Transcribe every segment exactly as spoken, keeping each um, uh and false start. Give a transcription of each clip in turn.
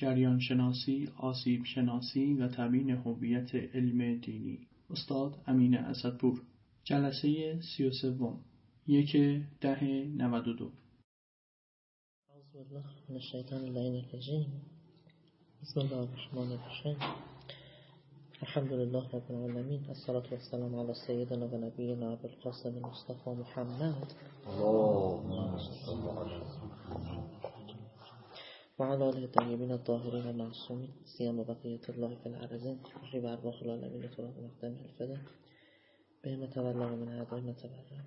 جریان شناسی، آسیب شناسی و تبیین هویت علم دینی. استاد امین اسدپور. جلسه سی و سوم، یک ده نود و دو. اعوذ بالله من الشیطان اللعین الرجیم. بسم الله الرحمن الرحیم. الحمد لله رب العالمین. الصلاة والسلام علی سیدنا و نبینا ابوالقاسم المصطفى محمد و علی آله الطیبین الطاهرین المعصومین سیما بقیة الله فی الارضین روحی و ارواح العالمین تراب مقدم الفدا بهم تولوا من اعدائنا تبرا.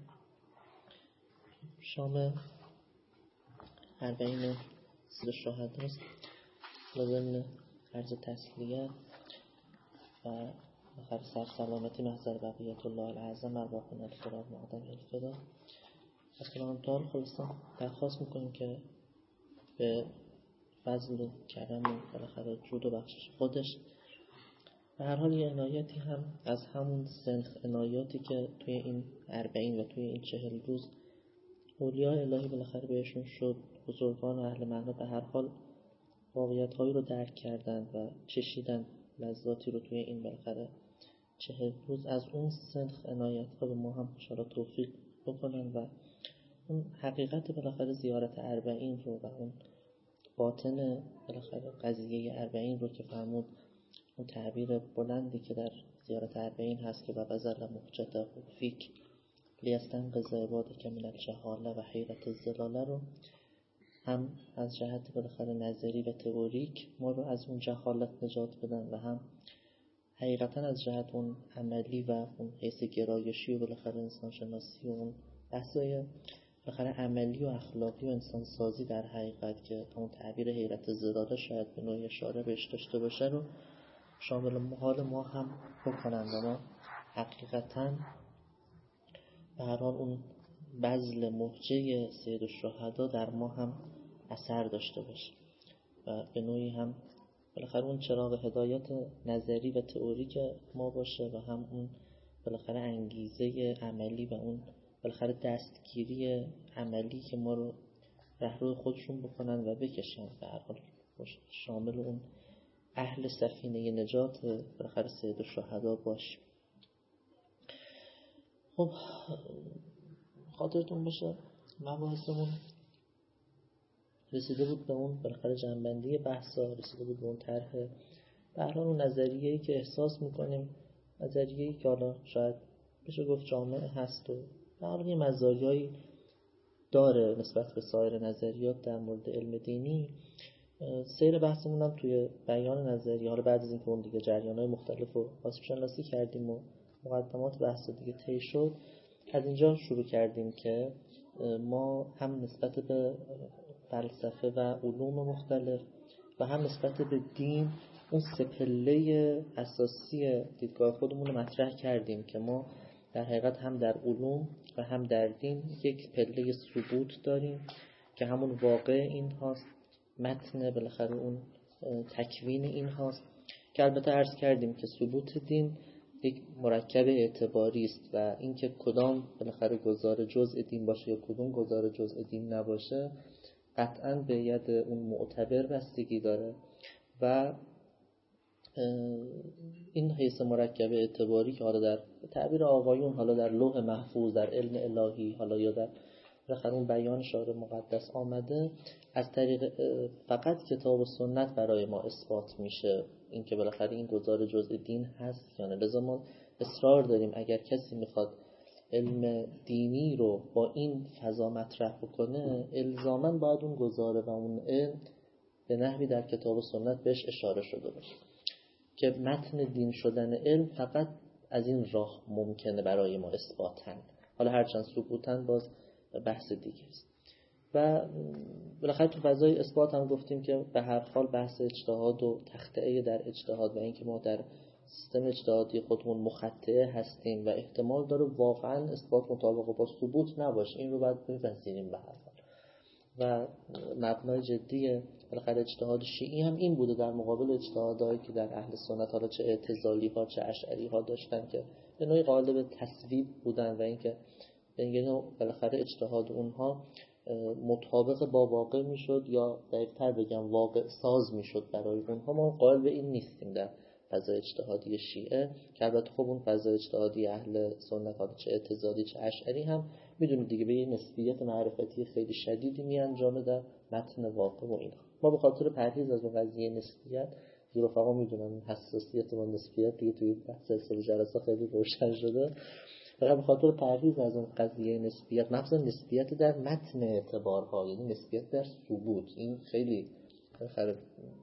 شام اربعین سید الشهدا است. لازم عرض تسلیه و بخیر سر سلامتی محضر بقیت الله العظم ارواحنا الفراد مقدم الفدا. از کلامدار خلاصا درخواست میکنیم که به فضل و کرم و بالاخره جود و بخشش خودش به هر حال یه عنایتی هم از همون سنخ عنایاتی که توی این اربعین و توی این چهل روز اولیاء الهی بالاخره بهشون شد، بزرگان و اهل معنا به هر حال واقعیت‌هایی رو درک کردن و چشیدن لذاتی رو توی این بالاخره چهل روز، از اون سنخ عنایت‌ها به ما هم انشاءالله توفیق بکنن و اون حقیقت بالاخره زیارت اربعین رو و اون باطن بالاخره قضیه اربعین رو که فرمود، اون تعبیر بلندی که در زیارت اربعین هست که و بذل محجته فیک لیستنقذ عبادک من الجهاله و حیرت الضلاله، رو هم از جهت بالاخره نظری و تئوریک ما رو از اون جهالت نجات بدن و هم حقیقتا از جهت اون عملی و اون حیث گرایشی و بالاخره انسان شناسی و اون بحثای بالاخره عملی و اخلاقی و انسان سازی در حقیقت که اون تعبیر حیرت الضلاله شاید به نوعی اشاره بهش داشته باشه رو شامل حال ما هم بکنن و ما حقیقتا به هر حال اون بذل محجه سید الشهدا در ما هم اثر داشته باشه و به نوعی هم بالاخره اون چراغ هدایت نظری و تئوریک ما باشه و هم اون بالاخره انگیزه عملی و اون بالاخره دستگیری عملی که ما رو رهرو خودشون بکنن و بکشن به هر حال شامل اون اهل سفینه نجات بالاخره سید الشهدا باشه. خب خاطرتون باشه مباحثمون رسیده بود به اون بالاخره جنبندی بحثا، رسیده بود به اون طرح به هر حال اون نظریه‌ای که احساس میکنیم، نظریه‌ای که حالا شاید بشه گفت جامع هست و به هر حال یه مزایایی داره نسبت به سایر نظریات در مورد علم دینی. سیر بحثمون هم توی بیان نظریه، حالا بعد از اینکه اون دیگه جریان‌های مختلف رو آسیب شناسی کردیم و مقدمات بحث دیگه طی شد، از اینجا شروع کردیم که ما هم نسبت به فلسفه و علوم مختلف و هم نسبت به دین اون سه پله اساسی دیدگاه خودمون رو مطرح کردیم که ما در حقیقت هم در علوم و هم در دین یک پله ثبوت داریم که همون واقع این هاست، متن بالاخره اون تکوین این هاست که البته عرض کردیم که ثبوت دین یک مرکب اعتباری است و اینکه کدام بالاخره گزار جزء دین باشه یا کدوم گزار جزء دین نباشه قطعاً به ید اون معتبر بستگی داره و این حیث مرکب اعتباری که حالا در تعبیر آقایون حالا در لوح محفوظ، در علم الهی، حالا یا در بالاخره اون بیان شارع مقدس آمده، از طریق فقط کتاب و سنت برای ما اثبات میشه اینکه بالاخره این گزار جزء دین هست یا نه. لذا ما اصرار داریم اگر کسی میخواد علم دینی رو با این فضا مطرح بکنه الزاماً باید اون گزاره و اون علم به نحوی در کتاب و سنت بهش اشاره شده باشه که متن دین شدن علم فقط از این راه ممکنه برای ما اثباتن، حالا هرچند ثبوتن باز بحث دیگه است. و بالاخره تو فضای اثبات هم گفتیم که به هر حال بحث اجتهاد و تخطئه در اجتهاد و اینکه ما در سیستم اجتهادی خودمون مخطئه هستیم و احتمال داره واقعا اثبات مطابق با ثبوت نباشه، این رو باید بپذیریم به هر حال. و مبنای جدی بالاخره اجتهاد شیعی هم این بوده در مقابل اجتهادهایی که در اهل سنت حالا چه اعتزالی ها چه اشعری ها داشتن که به نوعی قالب تصویب بودن و اینکه به این بالاخره اجتهاد اونها مطابق با واقع میشد یا دقیق‌تر بگم واقع ساز میشد برای اونها. ما قائل به این نیستیم در فضای اجتهادی شیعه، که البته خب اون فضای اجتهادی اهل سنت ها چه اعتزالی چه اشعری هم میدونید دیگه به یه نسبیت معرفتی خیلی شدیدی میانجامه در متن واقع و اینا. ما به خاطر پرهیز از اون قضیه نسبیت، زیر رفقا میدونن حساسیت با نسبیت دیگه توی بحث سلسله جلسه خیلی روشن شده، فقط به خاطر پرهیز از اون قضیه نسبیت، مثلا نسبیت در متن اعتبارها، یعنی نسبیت در ثبوت، این خیلی خیلی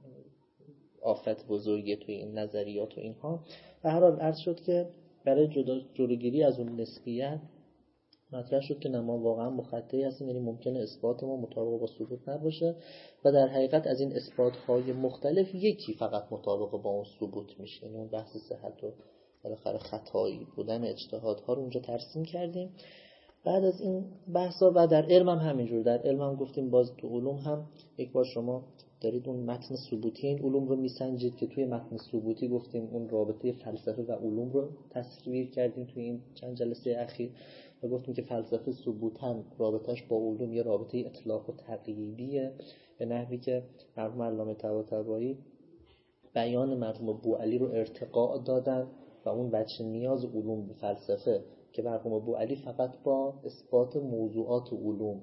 آفت بزرگی توی این نظریات و اینها. به هر حال عرض شد که برای جدا جلوگیری از اون نسبیت مطرح شد که ما واقعا مخطئی هستیم، یعنی ممکنه اثبات ما مطابق با ثبوت نباشه و در حقیقت از این اثبات‌های مختلف یکی فقط مطابق با اون ثبوت میشه. یعنی اون بحث صحت و بالاخره خطایی بودن اجتهادها رو اونجا ترسیم کردیم. بعد از این بحثا و در علم هم همینجور، در علم هم گفتیم باز تو علوم هم یک بار شما دارید اون متن ثبوتی این علوم رو میسنجید که توی متن ثبوتی گفتیم اون رابطه فلسفه و علوم رو تصویر کردیم توی این چند جلسه اخیر و گفتیم که فلسفه ثبوتاً رابطش با علوم یه رابطه اطلاق و تقییدیه، به نحوی که مرحوم علامه طباطبایی بیان مرحوم بوعلی رو ارتقاء دادن و اون بچه نیاز علوم به فلسفه که مرحوم بوعلی فقط با اثبات موضوعات علوم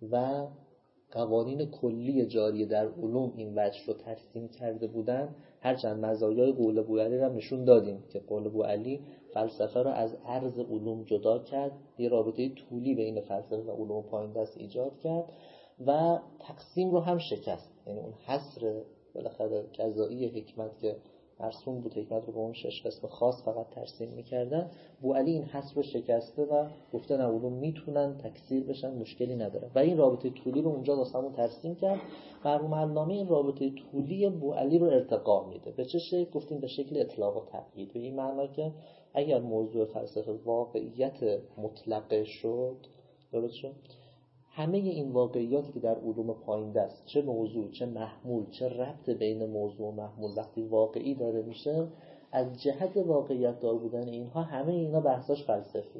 و قوانین کلی جاری در علوم این وجه رو ترسیم کرده بودن، هرچند مزایای قول بوعلی رو نشون دادیم که قول بوعلی فلسفه رو از عرض علوم جدا کرد، یه رابطه طولی بین فلسفه و علوم پایین دست ایجاد کرد و تقسیم رو هم شکست. یعنی اون حصر بالاخره جزایی حکمت که مرسوم بود، حکمت رو به اون شش قسم خاص فقط ترسیم میکردن، بوعلی این حصر رو شکسته و گفته نه علوم میتونن تکثیر بشن، مشکلی نداره و این رابطه طولی رو اونجا واسمون ترسیم کرد. مرحوم علامه این رابطه طولی بوعلی رو ارتقا میده. به چه شکل؟ گفتیم به شکل اطلاق و تقیید، به این معنا که اگر موضوع فلسفه واقعیت مطلقه شد، درست شد، همه این واقعیاتی که در علوم پایین دست، چه موضوع چه محمول چه ربط بین موضوع و محمول وقتی واقعی داره میشه، از جهت واقعیت دار بودن اینها همه اینا بحثاش فلسفیه،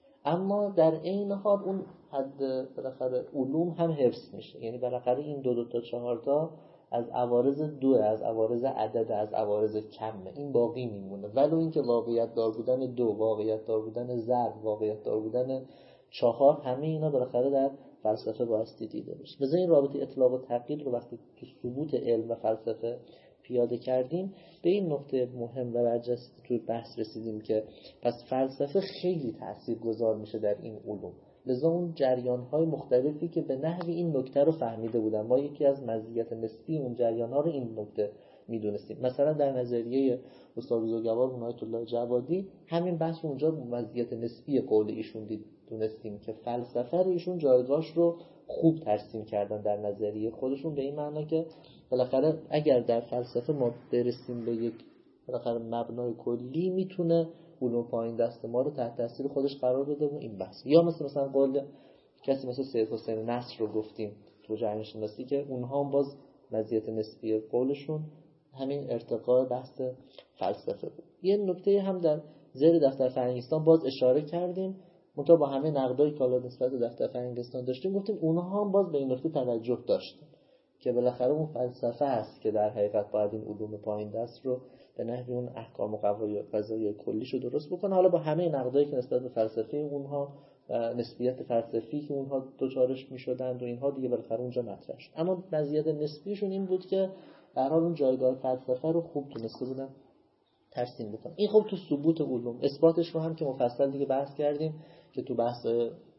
اما در عین حال اون حد بالاخره علوم هم حفظ میشه. یعنی بالاخره این دو دو تا چهار تا از عوارض دو، از عوارض عدد، از عوارض کمه، این باقی میمونه، ولو اینکه واقعیت دار بودن دو، واقعیت دار بودن ضرب، واقعیت دار بودن چهار، همه اینا بالاخره در فلسفه بایستی دیده بشه. مثلا این رابطه اطلاق و تقیید رو وقتی تو ثبوت علم و فلسفه پیاده کردیم، به این نکته مهم و برجسته تو بحث رسیدیم که پس فلسفه خیلی تاثیرگذار میشه در این علوم. لذا اون جریان‌های مختلفی که به نحوی این نکته رو فهمیده بودن، ما یکی از مزیت نسبی اون جریان‌ها رو این نکته میدونستیم. مثلا در نظریه استاد بزرگوار عنایت الله جوادی همین بحث اونجا مزیت نسبی قول ایشون دید دونستیم که فلسفه رو ایشون جایگاهش رو خوب ترسیم کردن در نظریه خودشون، به این معنا که بالاخره اگر در فلسفه ما برسیم به یک بالاخره مبنای کلی، میتونه علوم پایین دست ما رو تحت تاثیر خودش قرار بده و این بحث. یا مثل مثلا قول کسی مثل سید حسین نصر رو گفتیم تو جریان شناسی که اونها هم باز مزیت نسبی قولشون همین ارتقاء بحث فلسفه بود. یه نکته هم در زیر دفتر فرهنگستان باز اشاره کردیم، منتها با همه نقدایی که حالا نسبت به دفتر فرهنگستان داشتیم، گفتیم اونها هم باز به این نکته توجه داشتن که بالاخره اون فلسفه هست که در حقیقت باید این علوم پایین دست رو به نحوی اون احکام و قضایای کلیش رو درست بکنه. حالا با همه نقدایی که نسبت به فلسفه اونها، نسبیت فلسفی که اونها دوچارش میشدند و اینها دیگه بالاخره اونجا مطرح شد، اما مزیت نسبیشون این بود که در حال اون جایگاه فلسفه رو خوب تونسته بودن ترسیم بکنن. این خب تو ثبوت علوم، اثباتش رو هم که مفصل دیگه بحث کردیم که تو بحث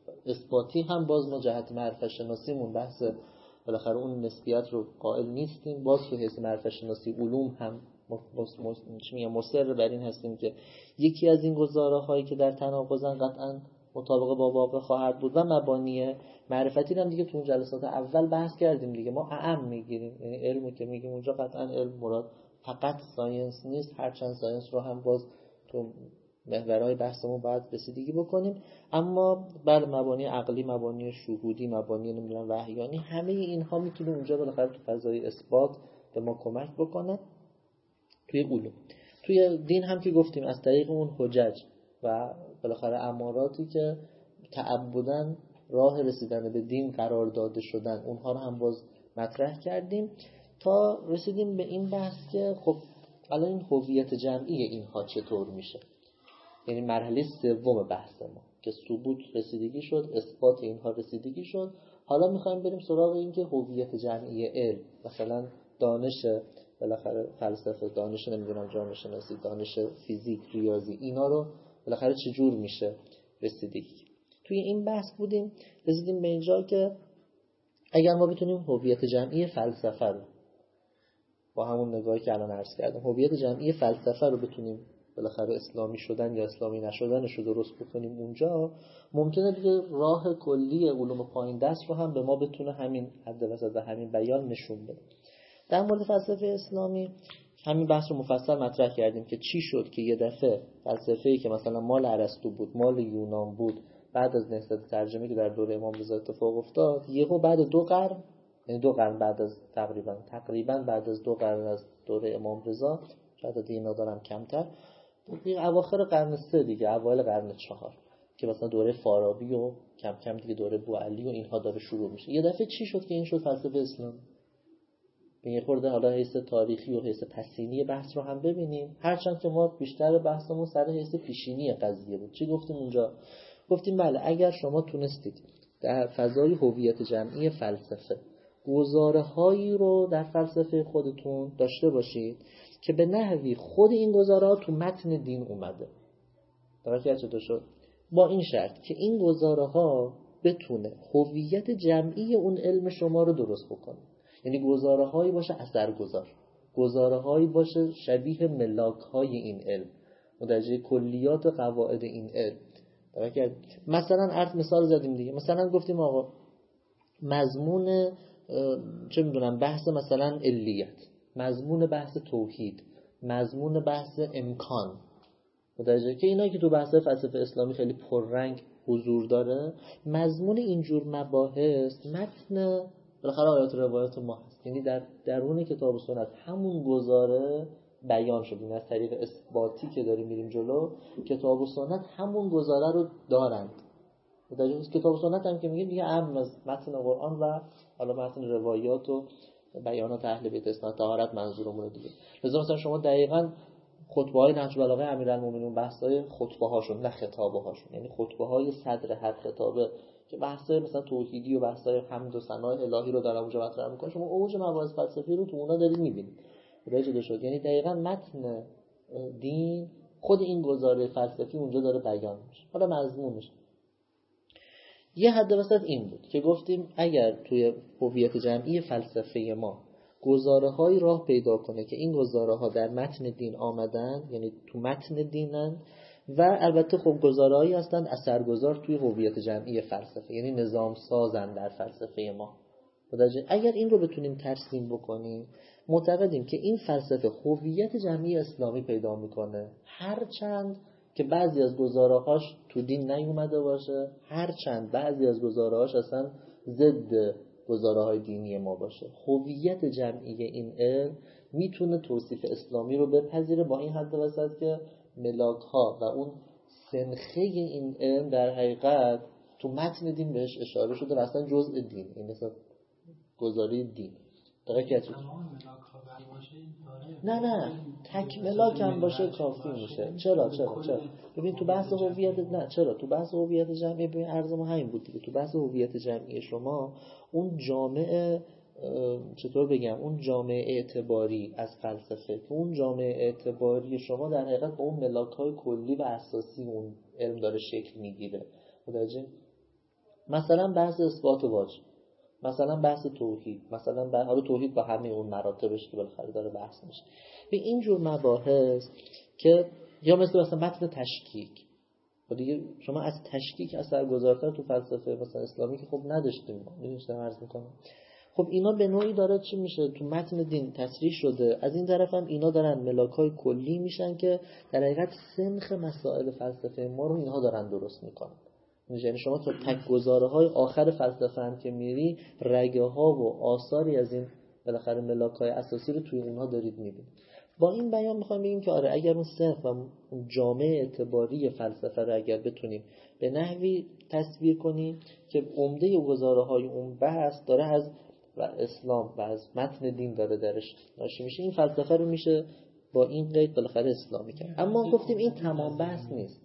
اثباتی هم باز ما جهت معرفت شناسیمون بحث بالاخره اون نسبیت رو قائل نیستیم. باز تو حیث معرفت شناسی علوم هم مصر بر این هستیم که یکی از این گزاره هایی که در تناقضن قطعا مطابق با واقع خواهد بود و مبانی معرفتی هم دیگه تو جلسات اول بحث کردیم دیگه. ما اعم میگیریم، یعنی علمی که میگیم اونجا قطعا علم مراد فقط ساینس نیست، هرچند ساینس رو هم باز تو محورهای بحثمون باید رسیدگی بکنیم، اما بر مبانی عقلی، مبانی شهودی، مبانی نمیدونم وحیانی، همه اینها میتونه اونجا بالاخره تو فضای اثبات به ما کمک بکنه توی علوم. توی دین هم که گفتیم از طریق اون حجج و بالاخره اماراتی که تعبدن راه رسیدن به دین قرار داده شدن، اونها رو هم باز مطرح کردیم تا رسیدیم به این بحث که خب الان این هویت جمعی اینها چطور میشه. یعنی مرحله سوم بحث ما که ثبوت رسیدگی شد، اثبات اینها رسیدگی شد. حالا میخوایم بریم سراغ این که هویت جمعی علم، مثلا دانش بالاخره فلسفه، دانش نمیدونم جامعه شناسی، دانش فیزیک، ریاضی، اینا رو بالاخره چجور میشه رسیدگی. توی این بحث بودیم، رسیدیم به اینجا که اگر ما بتونیم هویت جمعی فلسفه رو با همون نگاهی که الان عرض کردم، هویت جمعی فلسفه رو بتونیم بالاخره اسلامی شدن یا اسلامی نشدنش رو درست بکنیم، اونجا ممکنه دیگه راه کلی علوم پایین دست رو هم به ما بتونه همین حد وسط و همین بیان نشون بده. در مورد فلسفه اسلامی همین بحث رو مفصل مطرح کردیم که چی شد که یه دفعه فلسفه‌ای که مثلا مال ارسطو بود، مال یونان بود، بعد از نهضت ترجمه که در دوره امام رضا اتفاق افتاد، یهو بعد دو قرن، یعنی دو قرن بعد از تقریبا تقریبا بعد از دو قرن از دوره امام رضا، شاید دیگه ندارم کمتر، اواخر قرن سه دیگه، اوایل قرن چهار که مثلا دوره فارابی و کم کم دیگه دوره بوعلی و اینها داره شروع میشه. یه دفعه چی شد که این شد فلسفه اسلامی؟ یه خورده حالا حیث تاریخی و حیث پسینی بحث رو هم ببینیم، هرچند که ما بیشتر بحثمون سر حیث پیشینی قضیه بود. چی گفتیم اونجا؟ گفتیم بله اگر شما تونستید در فضای هویت جمعی فلسفه گزاره‌هایی رو در فلسفه خودتون داشته باشید که به نحوی خود این گزاره‌ها تو متن دین اومده، درسته چطور شد؟ با این شرط که این گزاره‌ها بتونه هویت جمعی اون علم شما رو درست بکنه. یعنی گزاره‌هایی باشه اثرگذار، گزاره‌هایی باشه شبیه ملاک‌های این علم، مدرجه کلیات و قواعد این علم. درسته؟ مثلا عرض مثال زدیم دیگه، مثلا گفتیم آقا مضمون چه میدونم بحث مثلا علیت، مضمون بحث توحید، مضمون بحث امکان، متوجه که اینا که تو بحث فلسفه اسلامی خیلی پررنگ حضور داره، مضمون اینجور مباحث متن بالاخره آیات و روایات ما هست. یعنی در درون کتاب و سنت همون گزاره بیان شد. این از طریق اثباتی که داریم میریم جلو، کتاب و سنت همون گزاره رو دارند. در کتاب و سنت هم که میگیم دیگه عام از متن قرآن و حالا متن روایات و بیانات اهل بیت اسناد طهارت منظورمونه دیگه. لذا مثلا شما دقیقاً خطبه‌های نهج البلاغه امیرالمومنین، بحث‌های خطبه‌هاشون نه خطابه‌هاشون، یعنی خطبه‌های صدر هر خطابه که بحث‌های مثلا توحیدی و بحث‌های حمد و ثنای الهی رو در اونجا مطرح می‌کنه، شما اوج مباحث فلسفی رو تو اونا دارید می‌بینید. راجع شد یعنی دقیقاً متن دین خود این گزاره فلسفی اونجا داره بیان میشه. حالا مضمونش یه حد وسط این بود که گفتیم اگر توی هویت جمعی فلسفه ما گزاره‌های راه پیدا کنه که این گزاره‌ها در متن دین آمدن، یعنی تو متن دینن، و البته خب گزاره‌هایی هستن اثرگذار توی هویت جمعی فلسفه، یعنی نظام سازن در فلسفه ما. متوجه؟ اگر این رو بتونیم ترسیم بکنیم، معتقدیم که این فلسفه هویت جمعی اسلامی پیدا میکنه، هرچند که بعضی از گزاره‌هاش تو دین نیومده باشه، هرچند بعضی از گزاره‌هاش اصلا ضد گزاره‌های دینی ما باشه. هویت جمعی این علم میتونه توصیف اسلامی رو بپذیره، با این حد وسط که ملاک‌ها و اون سنخه این علم در حقیقت تو متن دین بهش اشاره شده و اصلا جزء دین، این مثلا گزاره دین. دقیقاً چه نه نه تک ملاک هم باشه کافی میشه. چرا چرا چرا ببین تو بحث هویت نه چرا تو بحث هویت جمعی ببین عرض ما همین بود دیگه. تو بحث هویت جمعی شما اون جامعه چطور بگم اون جامعه اعتباری از فلسفه، اون جامعه اعتباری شما در حقیقت با اون ملاک‌های کلی و اساسی اون علم داره شکل میگیره. متوجه؟ مثلا بحث اثبات واجب، مثلا بحث توحید، مثلا بحث حالا توحید با همه اون مراتبش که بالاخره داره بحث میشه. به این جور مباحث که یا مثل مثلا متن تشکیک، و دیگه شما از تشکیک اثرگذارتر تو فلسفه مثلا اسلامی که خب نداشتیم ما، میدونید چه عرض میکنم. خب اینا به نوعی داره چی میشه تو متن دین تصریح شده، از این طرف هم اینا دارن ملاک‌های کلی میشن که در حقیقت سنخ مسائل فلسفه ما رو اینها دارن درست میکنن. یعنی شما تا تک گزاره‌های آخر فلسفه هم که میری، رگه ها و آثاری از این بالاخره ملاک‌های اساسی رو توی اونها دارید می‌بینید. با این بیان میخوام بگیم که آره اگر اون صرف و اون جامعه اعتباری فلسفه رو اگر بتونیم به نحوی تصویر کنیم که عمده گزاره‌های اون بحث داره از و اسلام و از متن دین داره درش ناشی میشه، این فلسفه رو میشه با این قید بالاخره اسلامی کرد. اما گفتیم این تمام بحث نیست.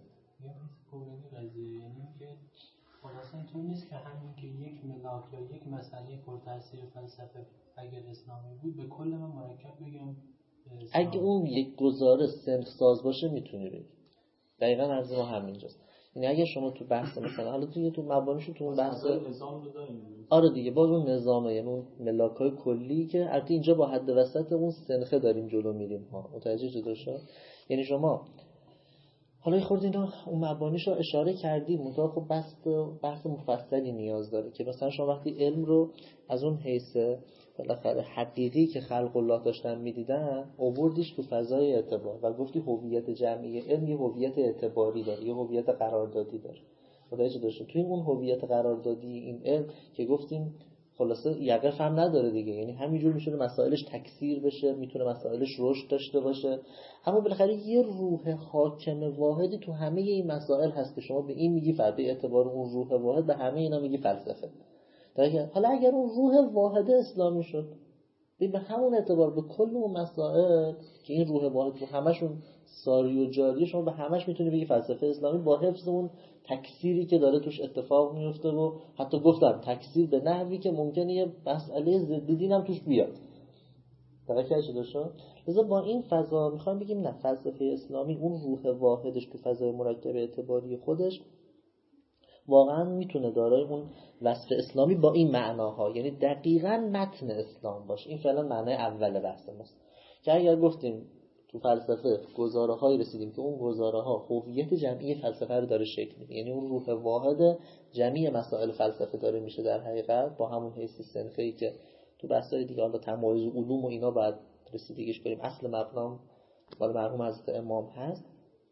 خلاصه اینطور نیست که همین که یک ملاک یا یک مسئله پرتاثیر فلسفه اگر اسلامی بود به کل من مرکب بگم اگه اون یک گزاره سنخ ساز باشه میتونی بگی. دقیقاً عرض ما همینجاست. یعنی اگه شما تو بحث مثلا حالا تو تو مبانیشو تو اون بحث نظام رو داریم، آره دیگه باز اون نظامه، یعنی اون ملاک‌های کلی که البته اینجا با حد وسط اون سنخه داریم جلو میریم ها، متوجه شده شد؟ یعنی شما حالا خورد اینا اون مبانیشو اشاره کردیم، منتها خب بحث بحث مفصلی نیاز داره که مثلا شما وقتی علم رو از اون حیث بالاخره حقیقی که خلق الله داشتن میدیدن آوردیش تو فضای اعتبار و گفتی هویت جمعی علم یه هویت اعتباری داره، یه هویت قراردادی داره. متوجه داشتین توی اون هویت قراردادی این علم که گفتیم خلاصه یقف هم نداره دیگه، یعنی همینجور میتونه مسائلش تکثیر بشه، میتونه مسائلش رشد داشته باشه، اما بالاخره یه روح حاکم واحدی تو همه این مسائل هست که شما به این میگی فرد، به اعتبار اون روح واحد به همه اینا میگی فلسفه. حالا اگر اون روح واحد اسلامی شد به همون اعتبار به کل اون مسائل که این روح واحد رو همشون ساری و جاری شما به همش میتونی بگی فلسفه اسلامی با حفظ اون تکثیری که داره توش اتفاق میفته و حتی گفتم تکثیر به نحوی که ممکنه یه مسئله ضد دین هم توش بیاد. توجه شده شد؟ لذا با این فضا میخوام بگیم نه، فلسفه اسلامی اون روح واحدش تو فضای مرکب اعتباری خودش واقعا میتونه دارای اون وصف اسلامی با این معناها، یعنی دقیقاً متن اسلام باشه. این فعلا معنای اول بحث ماست که اگر گفتیم تو فلسفه گزاره‌هایی رسیدیم که اون گزاره‌ها هویت جمعی فلسفه رو داره شکل میده، یعنی اون روح واحد جمعی مسائل فلسفه داره میشه در حقیقت با همون حیث سنخی که تو بحث‌های دیگه حالا تمایز علوم و اینا بعد رسیدگیش کنیم، اصل مبنام مال مرحوم حضرت امام هست.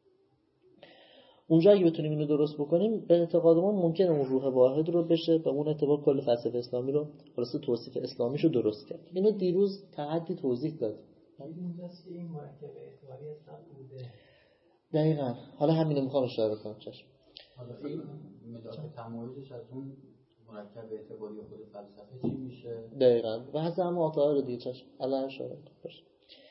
اونجا اگه بتونیم اینو درست بکنیم به اعتقاد ما ممکنه اون روح واحد رو بشه به اون اعتبار کل فلسفه اسلامی رو خلاصه توصیف اسلامیشو درست کرد. اینو دیروز تعدی توضیح داد. اینجاست که این مرکب اعتباری اسلام بوده. دقیقاً. حالا همینو میخوام اشاره کنم. چشم. حالا این مداد تمایزش از اون مرکب اعتباری خود فلسفه چی میشه؟ دقیقاً. و حتی هم آتها رو دیگه چشم. الان اشاره باشه.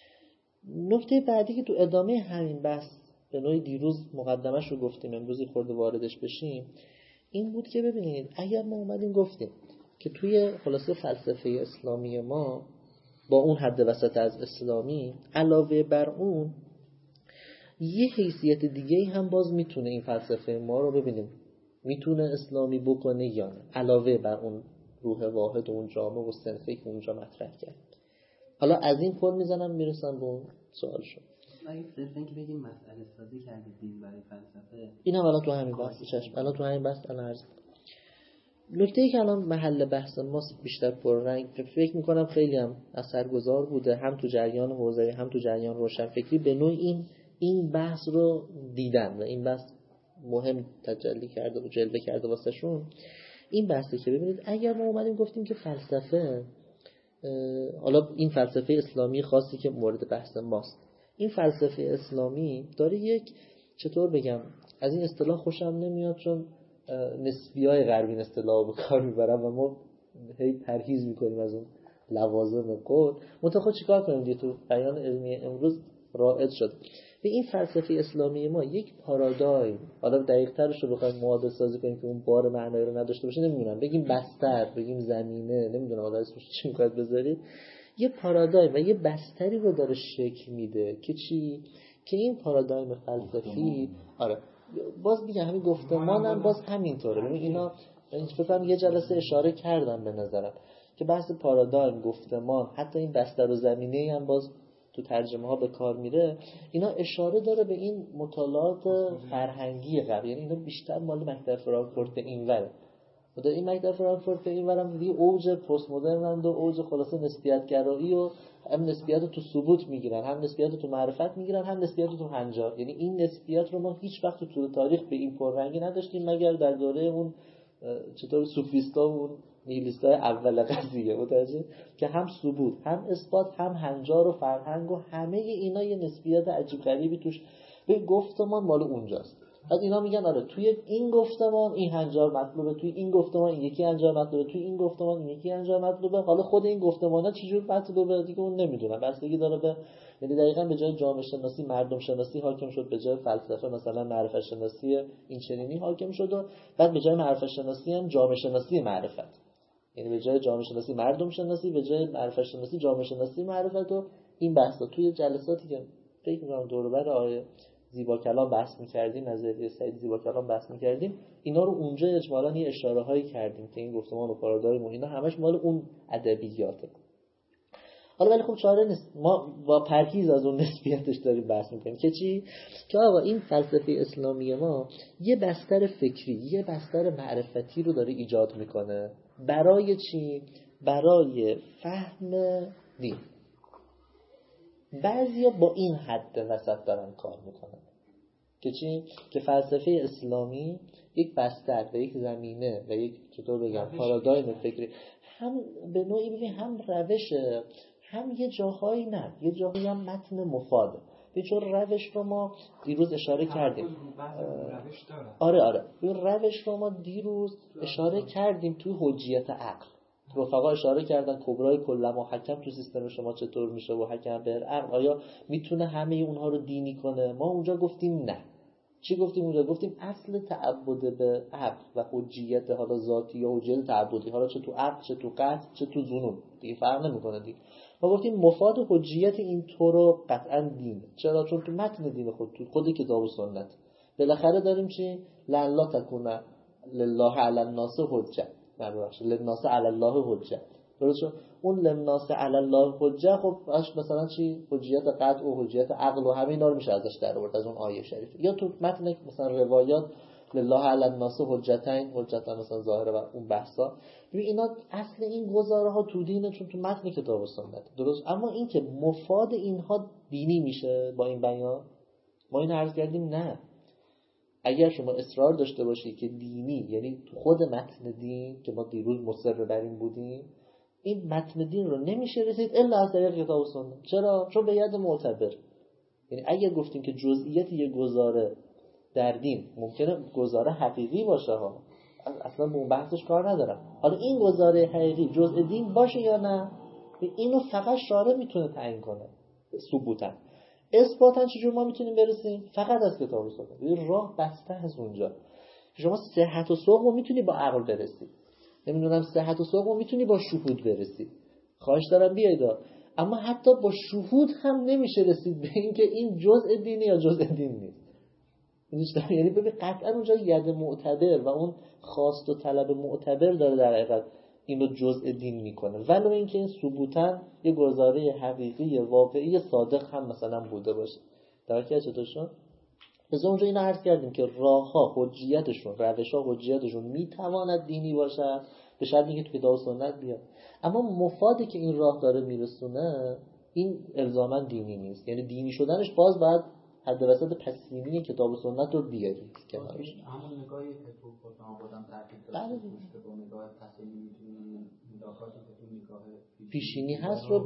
نکته بعدی که تو ادامه همین بحث به نوعی دیروز مقدمش رو گفتیم، امروز خورده واردش بشیم، این بود که ببینید اگر ما اومدیم گفتیم که توی خلاصه فلسفه اسلامی ما با اون حد وسط از اسلامی علاوه بر اون یه حیثیت دیگه هم باز میتونه این فلسفه ما رو ببینیم میتونه اسلامی بکنه یا نه، علاوه بر اون روح واحد و اون جامعه و صنفی که اونجا مطرح کرد. حالا از این پر میزنم میرسم به اون سوال شد. اگه صرفاً که بگیم مسئله سازی کردید دین برای فلسفه، این هم الان تو همین بحث چشم الان تو همین بحث الان عرض نکته‌ای که الان محل بحث ماست بیشتر پررنگ فکر میکنم خیلی هم اثرگذار بوده هم تو جریان حوزوی هم تو جریان روشنفکری به نوعی این این بحث رو دیدن و این بحث مهم تجلی کرده و جلوه کرده واسه شون. این بحثی که ببینید اگر ما اومدیم گفتیم که فلسفه حالا این فلسفه اسلامی خاصی که مورد بحث ماست، این فلسفه اسلامی داره یک چطور بگم از این اصطلاح خوشم نمیاد چون نسبیای غربی این اصطلاح رو به کار میبرن و ما هی پرهیز میکنیم از اون لوازم قول. منتها چیکار کنیم دیگه تو بیان علمی امروز رائج شد به این فلسفه اسلامی ما یک پارادایم، حالا دقیق ترش رو بخوایم معادل سازی کنیم که اون بار معنایی رو نداشته باشه، نمیدونم بگیم بستر بگیم زمینه، نمیدونم حالا اسمش چی میخواد بذارید، یه پارادایم و یه بستری رو داره شکل میده که چی؟ که این پارادایم فلسفی آره باز میگم همین گفتمانم باز همینطوره. ببین اینا فکر کنم یه جلسه اشاره کردم به نظرم که بحث پارادایم گفتمان حتی این بستر و زمینه هم باز تو ترجمه ها به کار میره. اینا اشاره داره به این مطالعات فرهنگی غرب، یعنی اینا بیشتر مال مکتب فرانکفورت اینوره. خود این مکتب فرانکفورت اینورم دیگه اوج پست مدرن و اوج خلاصه نسبیت گرایی و هم نسبیت رو تو ثبوت میگیرن، هم نسبیت رو تو معرفت میگیرن، هم نسبیت رو تو هنجار. یعنی این نسبیت رو ما هیچ وقت تو طول تاریخ به این پررنگی نداشتیم مگر در دوره اون چطور سوفیستا و نیهیلیستای اول قضیه متوجه که هم ثبوت هم اثبات هم هنجار و فرهنگ و همه اینا یه نسبیت عجیب غریبی توش. به گفتمان مال اونجاست. بعد اینا میگن آره توی این گفتمان این هنجار مطلوبه، توی این گفتمان این یکی هنجار مطلوبه، توی این گفتمان این یکی هنجار مطلوبه. حالا خود این گفتمانا چجور مطلوبه دیگه اون نمیدونم، بستگی داره به، یعنی دقیقاً به جای جامعه شناسی مردم شناسی حاکم شد، به جای فلسفه مثلا معرفت شناسی این چنینی حاکم شد و بعد به جای معرفت شناسی هم جامعه شناسی معرفت، یعنی به جای جامعه شناسی مردم شناسی، به جای معرفت شناسی جامعه شناسی معرفت. و این بحثا توی جلساتی که فکر می‌کنم دور و بر آقای زیبا کلام بحث می‌کردیم، نظریه سعید زیبا کلام بحث می‌کردیم، اینا رو اونجا اجمالاً یه اشاره‌هایی کردیم که این گفتمان و پارادایم و اینا همش مال اون ادبیاته. حالا ولی خب چاره نیست، ما با پرهیز از اون نسبیتش داریم بحث می‌کنیم که چی؟ که آقا این فلسفه اسلامی ما یه بستر فکری، یه بستر معرفتی رو داره ایجاد می‌کنه. برای چی؟ برای فهم دین. بعضیا با این حد وسط دارن کار میکنن که چی؟ که فلسفه اسلامی یک بستر و یک زمینه و یک چطور بگم پارادایم فکری هم به نوعی ببین هم روشه، هم یه جاهایی نه، یه جاهایی هم متن مفاده. به چون روش رو ما دیروز اشاره کردیم. آره آره این روش رو ما دیروز اشاره کردیم توی حجیت عقل. رفقا اشاره کردن کبرای کلم و حکم تو سیستم شما چطور میشه و حکم به عقل آیا میتونه همه اونها رو دینی کنه؟ ما اونجا گفتیم نه. چی گفتیم اونجا؟ گفتیم اصل تعبد به عقل و حجیت حالا ذاتی یا حجیت تعبدی، حالا چه تو عقل چه تو قطع چه تو ظنون دیگه فرق نمیکنه دیگه. ما گفتیم مفاد حجیت این تو رو قطعا دینه. چرا؟ چون تو متن دین خود تو خود کتاب و سنت بالاخره داریم چی؟ لا تکون لله علی الناس حجه، نه ببخشید للناس علی الله حجه. درسته؟ اون للناس علی الله حجه خب مثلا چی؟ حجیت قطع و حجیت عقل و همه اینا رو میشه ازش در آورد از اون آیه شریفه. یا تو متن مثلا روایات لله علی الناس حجتین، حجتن مثلا ظاهره و اون بحثا، ببین اینا اصل این گزاره ها تو دینه چون تو متن کتاب و سنت. درست؟ اما این که مفاد اینها دینی میشه با این بیان، ما این عرض کردیم نه. اگر شما اصرار داشته باشی که دینی یعنی تو خود متن دین که ما دیروز مصر بر این بودیم، این متن دین رو نمیشه رسید الا از طریق کتاب و سنت. چرا؟ چون به ید معتبر. یعنی اگر گفتیم که جزئیات یه گزاره در دین ممکنه گزاره حقیقی باشه ها، اصلا به اون بحثش کار ندارم، حالا این گزاره حقیقی جزء دین باشه یا نه، اینو فقط شارع میتونه تعیین کنه ثبوتا. اثباتا چجور ما میتونیم برسیم؟ فقط از کتاب و سنت. این راه بسته از اونجا. شما صحت و سقم رو میتونی با عقل برسی، نمیدونم صحت و سقم رو میتونی با شهود برسی، خواهش دارم بیاید، اما حتی با شهود هم نمیشه رسید به اینکه این جزء دینی یا جزء دین نیست. یعنی ببین قطعا اونجا ید معتبر و اون خواست و طلب معتبر داره در حقیقت این رو جزء دین میکنه، ولو اینکه این ثبوتاً یه گزاره حقیقی واقعی صادق هم مثلا بوده باشه. درکه چطور شد؟ پس اونجا اینو عرض کردیم که راه ها حجیتشون، روش ها حجیتشون میتواند دینی باشه به شرط اینکه تو کتاب و سنت بیاد، اما مفادی که این راه داره میرسونه این الزاما دینی نیست. یعنی دینی شدنش باز باید حد وسط پسینی کتاب و سنت رو بیاریم کنارش. همون نگاهی که تو خودم آوردم ترکیب داشته که با نگاه پسینی میتونیم مداخلاتی که تو نگاه پیشینی هست رو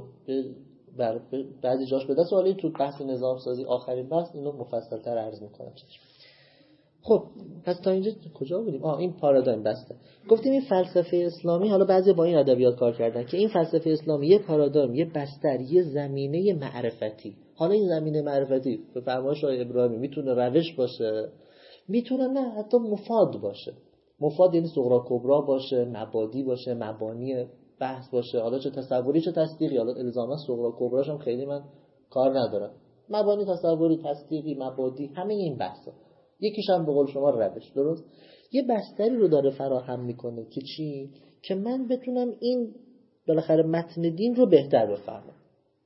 بر بعضی جاش به دست سوالی تو بحث نظام سازی آخرین بحث اینو مفصل‌تر عرض می‌کنم. خب پس تا اینجا کجا بودیم؟ آه این پارادایم بسته. گفتیم این فلسفه اسلامی، حالا بعضی با این ادبیات کار کردن که این فلسفه اسلامی یه پارادایم، یه بستر، یه زمینه معرفتی. حالا این زمینه معرفتی به فرمایش آقای ابراهیمی میتونه روش باشه، میتونه نه حتی مفاد باشه. مفاد یعنی صغرا کبرا باشه، مبادی باشه، مبانی بحث باشه، حالا چه تصوری چه تصدیقی. حالا الزاما صغرا کبراش هم خیلی من کار ندارم، مبانی تصوری تصدیقی مبادی همه این بحثا، یکیش هم به قول شما روش. درست؟ یه بستری رو داره فراهم میکنه که چی؟ که من بتونم این بالاخره متن دین رو بهتر بفهمم.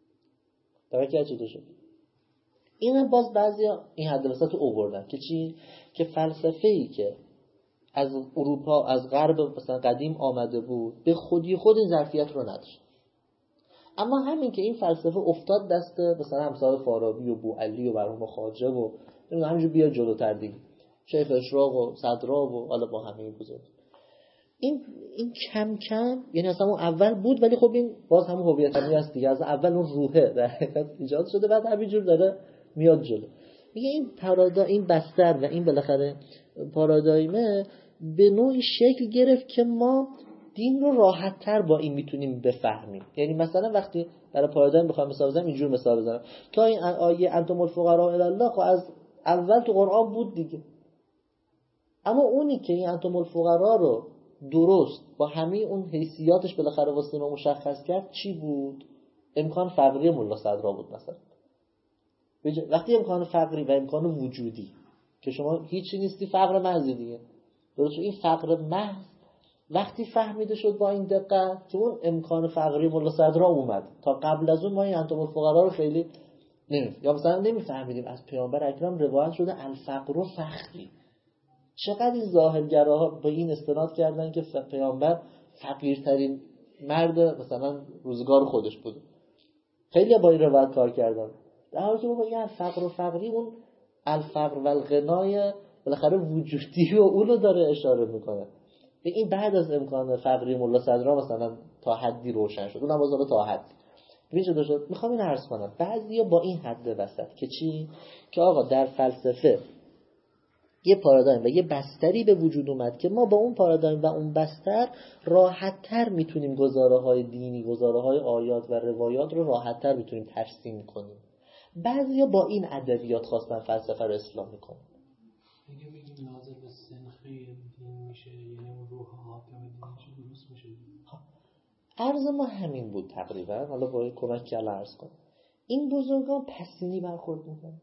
توجه چطور شد؟ این باز بعضیا این حد وسط رو آوردن که چی؟ که فلسفه‌ای که از اروپا از غرب مثلا قدیم آمده بود به خودی خود این ظرفیت رو نداشت، اما همین که این فلسفه افتاد دست مثلا همسال فارابی و بوعلی و مرحوم خواجه و همینجور بیا جلوتر دیگه شیخ اشراق و صدرا و حالا با همه این بزرگ، این این کم کم یعنی اصلا اون اول بود ولی خب این باز همون هویت طبیعی است دیگه، از اول اون روحه در حقیقت ایجاد شده بعد همینجور داره میاد جلو. میگه این پارادا این بستر و این بالاخره پارادایمه به نوعی شکل گرفت که ما دین رو راحت تر با این میتونیم بفهمیم. یعنی مثلا وقتی برای پارادایم بخوام مثال بزنم اینجور مثال بزنم که این آیه انتم الفقراء الی الله خب از اول تو قرآن بود دیگه، اما اونی که این انتم الفقراء رو درست با همه اون حیثیاتش بالاخره واسه ما مشخص کرد چی بود؟ امکان فقری ملا صدرا بود. مثلا وقتی امکان فقری و امکان وجودی که شما هیچی نیستی، فقر محضی دیگه، درست؟ این فقر محض وقتی فهمیده شد با این دقت که اون امکان فقری ملا صدرا اومد، تا قبل از اون ما این انتم الفقراء رو خیلی نمی‌فهمیدیم یا مثلا نمی‌فهمیدیم. از پیامبر اکرم روایت شده الفقر فخری. چقدر این ظاهرگراها به این استناد کردن که پیامبر فقیرترین مرد مثلا روزگار خودش بود. خیلی با این روایت کار کردن، در حالی که بابا این فقر و فقری اون الفقر و الغنای بالاخره وجودی و اونو داره اشاره میکنه. این بعد از امکان فقری ملا صدرا مثلا تا حدی روشن شد، اونم باز تا حد میشه داشت. میخوام این عرض کنم بعضیا با این حد وسط که چی؟ که آقا در فلسفه یه پارادایم و یه بستری به وجود اومد که ما با اون پارادایم و اون بستر راحت‌تر میتونیم گزاره‌های دینی، گزاره‌های آیات و روایات رو راحت‌تر میتونیم ترسیم کنیم. بعضیا با این ادبیات خواستن فلسفه رو اسلامی کنن. اگه بگیم ناظر به سنخه دین میشه، یعنی اون روح حاکم دین میشه، درست میشه. عرض ما همین بود تقریبا. حالا با کمک که الان عرض کنم این بزرگان پسینی برخورد میکنن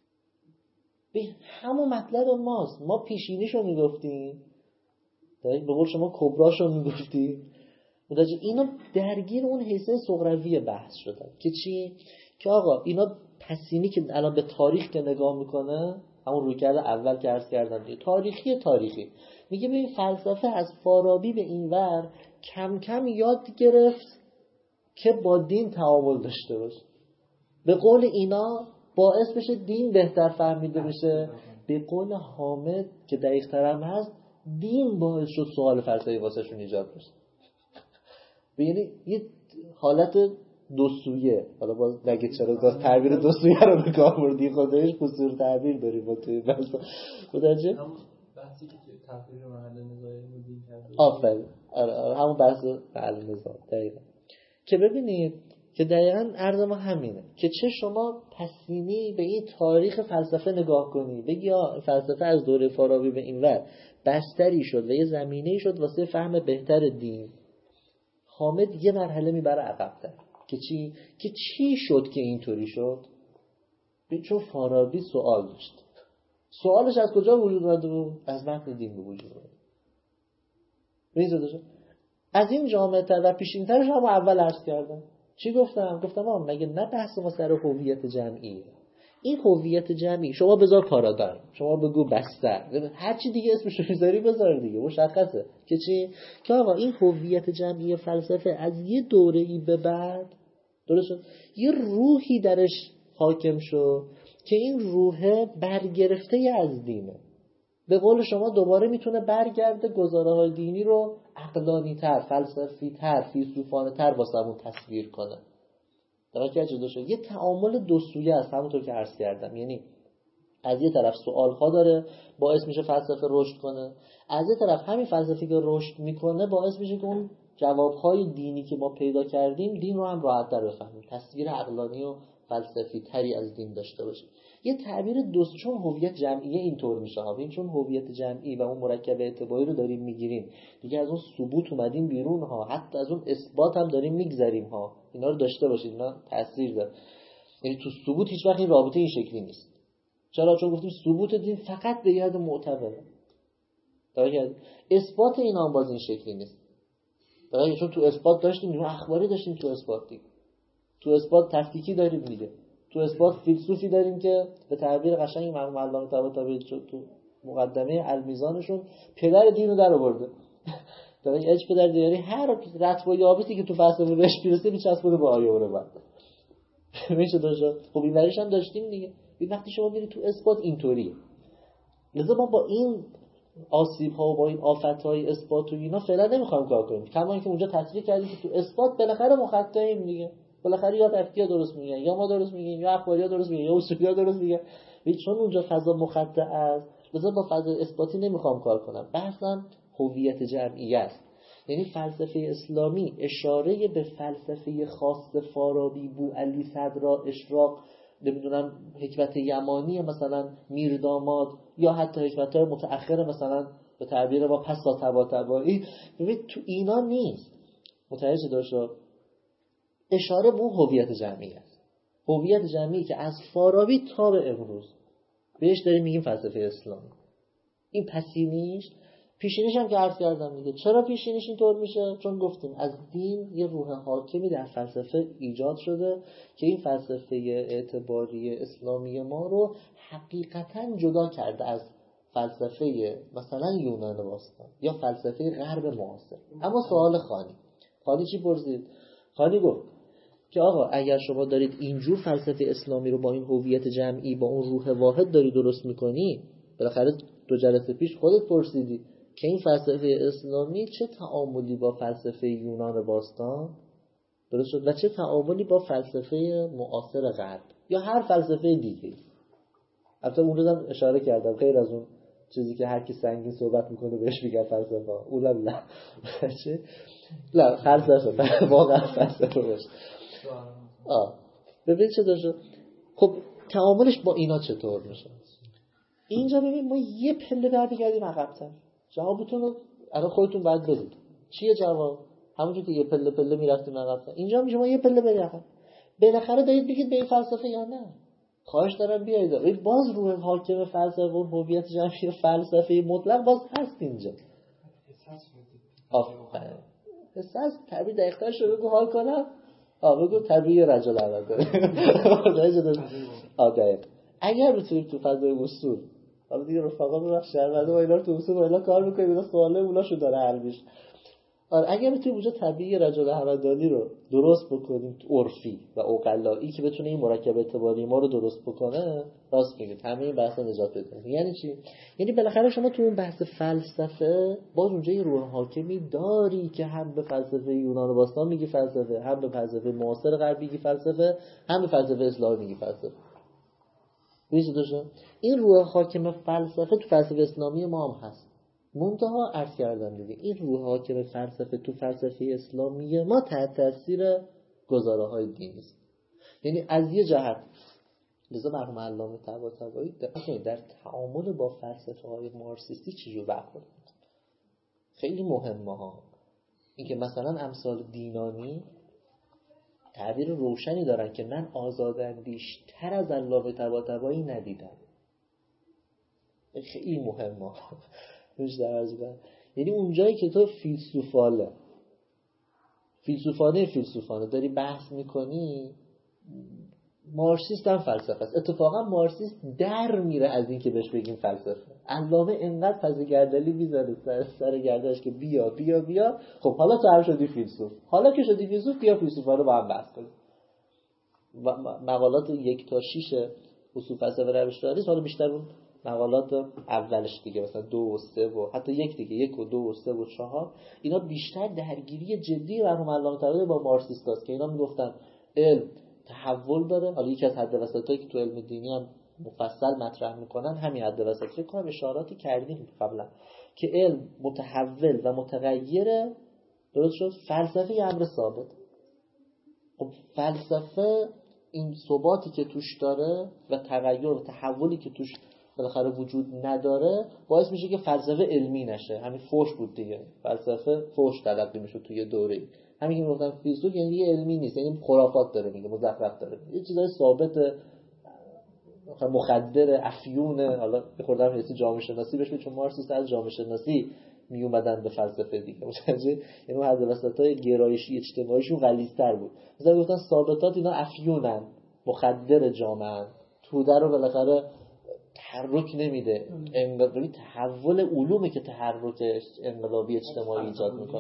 به همون مطلب ماست. ما پیشینیشو میگفتیم، به قول شما کبراشو میگفتیم، متوجه اینو درگیر اون حیثیت صغروی بحث شدن که چی؟ که آقا اینا پسینی که الان به تاریخ که نگاه میکنه، همون رویکرد اول که عرض کردم دیگه، تاریخی تاریخی میگه ببین فلسفه از فارابی به این ور کم کم یاد گرفت که با دین تعامل داشته باشه. به قول اینا باعث بشه دین بهتر فهمیده بشه. به قول حامد که دقیق تر هم هست، دین باعث شد سوال فلسفی واسه شون ایجاد بشه. یعنی یه حالت دو سویه. حالا باز نگه چرا باز تعبیر دو سویه رو به کار بردی، خودش قصور تعبیر داری با توی بحث. خودشه بحثی که تفسیر محل نزاعی مدین کرده. آفرین. آره آره همون بحث محل نزاع دقیقاً. که ببینید که دقیقاً عرض ما همینه که چه شما پسینی به این تاریخ فلسفه نگاه کنی بگی آه فلسفه از دوره فارابی به این ور بستری شد و یه زمینه‌ای شد واسه فهم بهتر دین، حامد یه مرحله میبره عقب‌تر که چی؟ که چی شد که اینطوری شد؟ چون فارابی سوال داشت. سوالش از کجا وجود اومده بود؟ از متن دین به وجود اومد. می‌ذاره از این جامع‌تر و پیشین‌ترش هم اول عرض کردم. چی گفتم؟ گفتم آقا مگه نه بحث ما سر هویت جمعیه. این هویت جمعی شما بذار پارادایم، شما بگو بستر، هر چی دیگه اسمش رو میذاری بذار دیگه، مشخصه که چی؟ که آقا این هویت جمعی فلسفه از یه دوره‌ای به بعد درست شد یه روحی درش حاکم شد که این روحه برگرفته از دینه. به قول شما دوباره میتونه برگرده گزاره‌های دینی رو عقلانی‌تر، فلسفی‌تر، فیلسوفانه‌تر واسمون تصویر کنه. در که جدا شد یه تعامل دو سویه است، همونطور که عرض کردم. یعنی از یه طرف سوال‌ها داره باعث میشه فلسفه رشد کنه، از یه طرف همین فلسفی که رشد میکنه باعث میشه که اون جواب‌های دینی که ما پیدا کردیم دین رو هم راحت‌تر بفهمیم، تصویر عقلانی و فلسفی تری از دین داشته باشیم. یه تعبیر دوست چون هویت جمعیه اینطور میشه ها. این چون هویت جمعی و اون مرکب اعتباری رو داریم میگیریم دیگه، از اون ثبوت اومدیم بیرون ها، حتی از اون اثبات هم داریم میگذریم ها. اینا رو داشته باشید، اینا تاثیر داره. یعنی تو ثبوت هیچ وقت این رابطه این شکلی نیست. چرا؟ چون گفتیم ثبوت دین فقط به ید معتبره. درسته؟ اثبات اینا هم باز این شکلی نیست. درسته؟ چون تو اثبات داشتیم، اخباری داشتیم، تو اثبات دیگه تو اثبات تفکیکی داریم دیگه، تو اثبات فیلسوفی داریم که به تعبیر قشنگ مرحوم علامه طباطبایی تو مقدمه المیزانشون پدر دین رو در آورده. داره اج پدر دیاری هر رتبه و یابسی که تو فلسفه بهش میرسه میچسبونه به آیه و روایت. میشه داشت. خب این وریش هم داشتیم دیگه. این وقتی شما میری تو اثبات اینطوریه. لذا ما با این آسیب ها و با این آفت های اثبات و اینا فعلا نمیخوایم کار کنیم. کما اینکه اونجا تصریح کردیم که تو اثبات بالاخره مخطئیم دیگه، بالاخره یا تفکیه درست میگن یا ما درست میگیم یا اخباریا درست میگن یا اصولیا درست میگن. چون اونجا فضا مخطئ است لذا با فضا اثباتی نمیخوام کار کنم. بحثم هویت جمعیه است. یعنی فلسفه اسلامی اشاره به فلسفه خاص فارابی، بوعلی صدرا، اشراق، نمیدونم حکمت یمانی مثلا میرداماد، یا حتی حکمت‌های متأخر مثلا به تعبیر ما پسا طباطبایی، ببین تو اینا نیست. متوجه داشته اشاره به هویت جمعی است. هویت جمعی که از فارابی تا به امروز بهش داریم میگیم فلسفه اسلامی. این پسینیش، پیشینیش هم که عرض کردم دیگه. چرا پیشینیش اینطور میشه؟ چون گفتیم از دین یه روح حاکمی در فلسفه ایجاد شده که این فلسفه اعتباری اسلامی ما رو حقیقتاً جدا کرده از فلسفه مثلا یونان باستان یا فلسفه غرب معاصر. اما سوال خانی خانی چی پرسید؟ خانی گفت که آقا اگر شما دارید اینجور فلسفه اسلامی رو با این هویت جمعی، با اون روح واحد داری درست میکنی، بالاخره دو جلسه پیش خودت پرسیدی که این فلسفه اسلامی چه تعاملی با فلسفه یونان باستان درست شد و چه تعاملی با فلسفه معاصر غرب یا هر فلسفه دیگه. البته اون رو هم اشاره کردم، غیر از اون چیزی که هر کی سنگین صحبت میکنه بهش میگن فلسفه، اولا لا چه لا فلسفه واقعا فلسفه بشه. آه ببین چه داشت. خب تعاملش با اینا چطور میشه؟ اینجا ببین ما یه پله برمیگردیم عقب‌تر. جوابتون رو الان خودتون باید بدید. چیه جواب؟ همونجوری که یه پله پله میرفتیم عقب‌تر، اینجا میشه ما یه پله بریم عقب. بالاخره دارید بگید به این فلسفه یا نه؟ خواهش دارم بیایید. این باز روح حاکم فلسفه و هویت جمعی فلسفه مطلق باز هست اینجا. آفرین. احساس تعبیر دقیق‌تر شو بگو حال کنم. آ بگو طبیعی رجل اول داره. آ دقیق. اگر بتونیم تو فضای اصول، حالا دیگه رفقا ببخش شرمنده با اینا رو تو اصول با اینا کار می‌کنیم، اینا سواله اوناشو داره حل میشه. آره اگر بتونیم اونجا طبیعی رجل همدانی رو درست بکنیم، عرفی و عقلایی که بتونه این مرکب اعتباری ما رو درست بکنه، راست میگید همه این بحثا نجات بده. یعنی چی؟ یعنی بالاخره شما تو اون بحث فلسفه باز اونجا یه روح حاکمی داری که هم به فلسفه یونان باستان میگی فلسفه، هم به فلسفه معاصر غرب میگی فلسفه، هم به فلسفه اسلامی میگی فلسفه. میشه داشته؟ این روح حاکم فلسفه تو فلسفه اسلامی ما هم هست. منتها عرض کردم دیگه این روح حاکم فلسفه تو فلسفه اسلامی ما تحت تاثیر گزاره‌های دینی است. یعنی از یه جهت لذا مرحوم علامه طباطبایی در تعامل با فلسفه‌های مارکسیستی چجور برخورد می‌کنه خیلی مهمه ها. این که مثلا امثال دینانی تعبیر روشنی دارن که من آزاداندیش‌تر از علامه طباطبایی ندیدم. خیلی مهمه. یعنی اونجایی که تو فیلسوفانه فیلسوفانه فیلسوفانه داری بحث میکنی، مارکسیست هم فلسفه است. اتفاقا مارکسیست در میره از این که بهش بگیم فلسفه. علامه انقدر پس گردلی میزنه سر, سر گردش که بیا بیا بیا خب حالا تو هم شدی فیلسوف، حالا که شدی فیلسوف بیا فیلسوفانه با هم بحث کنیم. مقالات یک تا شیش اصول فلسفه روش داری، حالا بیشتر اون مقالات اولش دیگه مثلا دو و سه و حتی یک دیگه یک و دو و سه و چهار، اینا بیشتر درگیری جدی مرحوم علامه طباطبایی با مارکسیست است که اینا میگفتن علم تحول داره. حالا یکی از حد وسطایی که تو علم دینی هم مفصل مطرح میکنن همین حد وسط، فکر کنم اشاراتی کردیم قبلا که علم متحول و متغیره. درست شد؟ فلسفه یه امر ثابت. خب فلسفه این ثباتی که توش داره و تغییر و تحولی که توش بالاخره وجود نداره باعث میشه که فلسفه علمی نشه. همین فوش بود دیگه، فلسفه فوش تلقی میشه توی دوره. همین که میگفتن فیلسوف یعنی دیگه علمی نیست، یعنی خرافات داره میگه، مزخرف داره میگه، یه چیزای ثابت مخدر افیونه. حالا بخوردم رئیس جامعه شناسی بشه چون مارکسیست از جامعه شناسی می اومدن به فلسفه دیگه. متوجه؟ یعنی اون حد وسطای گرایشی اجتماعیشون غلیظ‌تر بود. مثلا گفتن ثابتات اینا افیونن، مخدر جامعه، توده رو بالاخره تحرک نمیده. انقلابی تحول علومه که تحرک انقلابی اجتماعی ایجاد میکنه.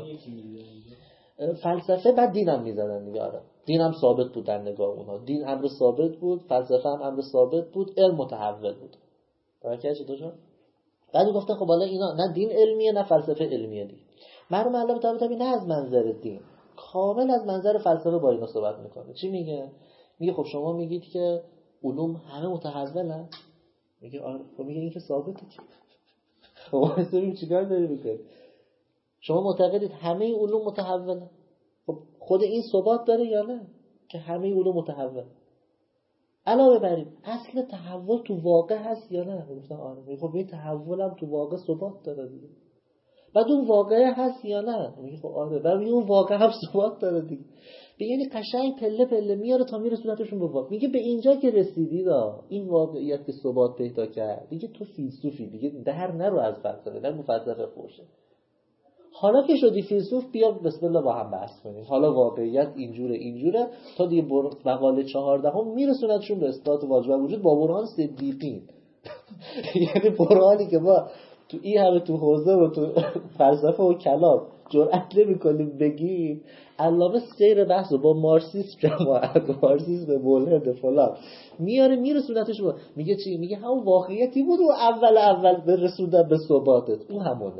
فلسفه بعد دینم میزنن دیگه. آره دینم ثابت بود در نگاه اونها، دین امر ثابت بود، فلسفه هم امر ثابت بود، علم متحول بود. درکه چطور شد؟ بعد گفتن خب حالا اینا نه دین علمیه نه فلسفه علمیه دیگه. مرحوم علامه طباطبایی نه از منظر دین، کامل از منظر فلسفه با اینا صحبت میکنه. چی میگه؟ میگه خب شما میگید که علوم همه متحولن. میگه آره. خب میگه این که ثابته. خب اصلا چیکار داری میکنی؟ شما معتقدید همه علوم متحولن. خب خود این ثبات داره یا نه که همه علوم متحول؟ علاوه بر این اصل تحول تو واقع هست یا نه؟ گفتم آره. خب این تحول هم تو واقع ثبات داره دیگه. بعد اون واقعه هست یا نه؟ میگه خب آره. بعد اون واقعه هم ثبات داره دیگه. به یعنی قشنگ پله پله میاره تا میرسونتشون به واقع. میگه به اینجا که رسیدی دا این واقعیت که ثبات پیدا کرد دیگه تو فیلسوفی دیگه در نرو از فلسفه، در فلسفه فوشه. حالا که شدی فیلسوف بیا بسم الله با هم بحث کنیم. حالا واقعیت اینجوره اینجوره تا دیگه مقاله چهاردهم میرسونتشون به اثبات واجب وجود با برهان صدیقین. یعنی برهانی که ما تو این همه تو حوزه و تو فلسفه و کلام جرأت نمی‌کنیم بگیم. علامه سیر بحث با مارکسیسم جماعت مارکسیسم مولد فلان میاره میرسونتش. میگه چی؟ میگه همون واقعیتی بود و اول اول برسوندن به ثباتت. اون همونه.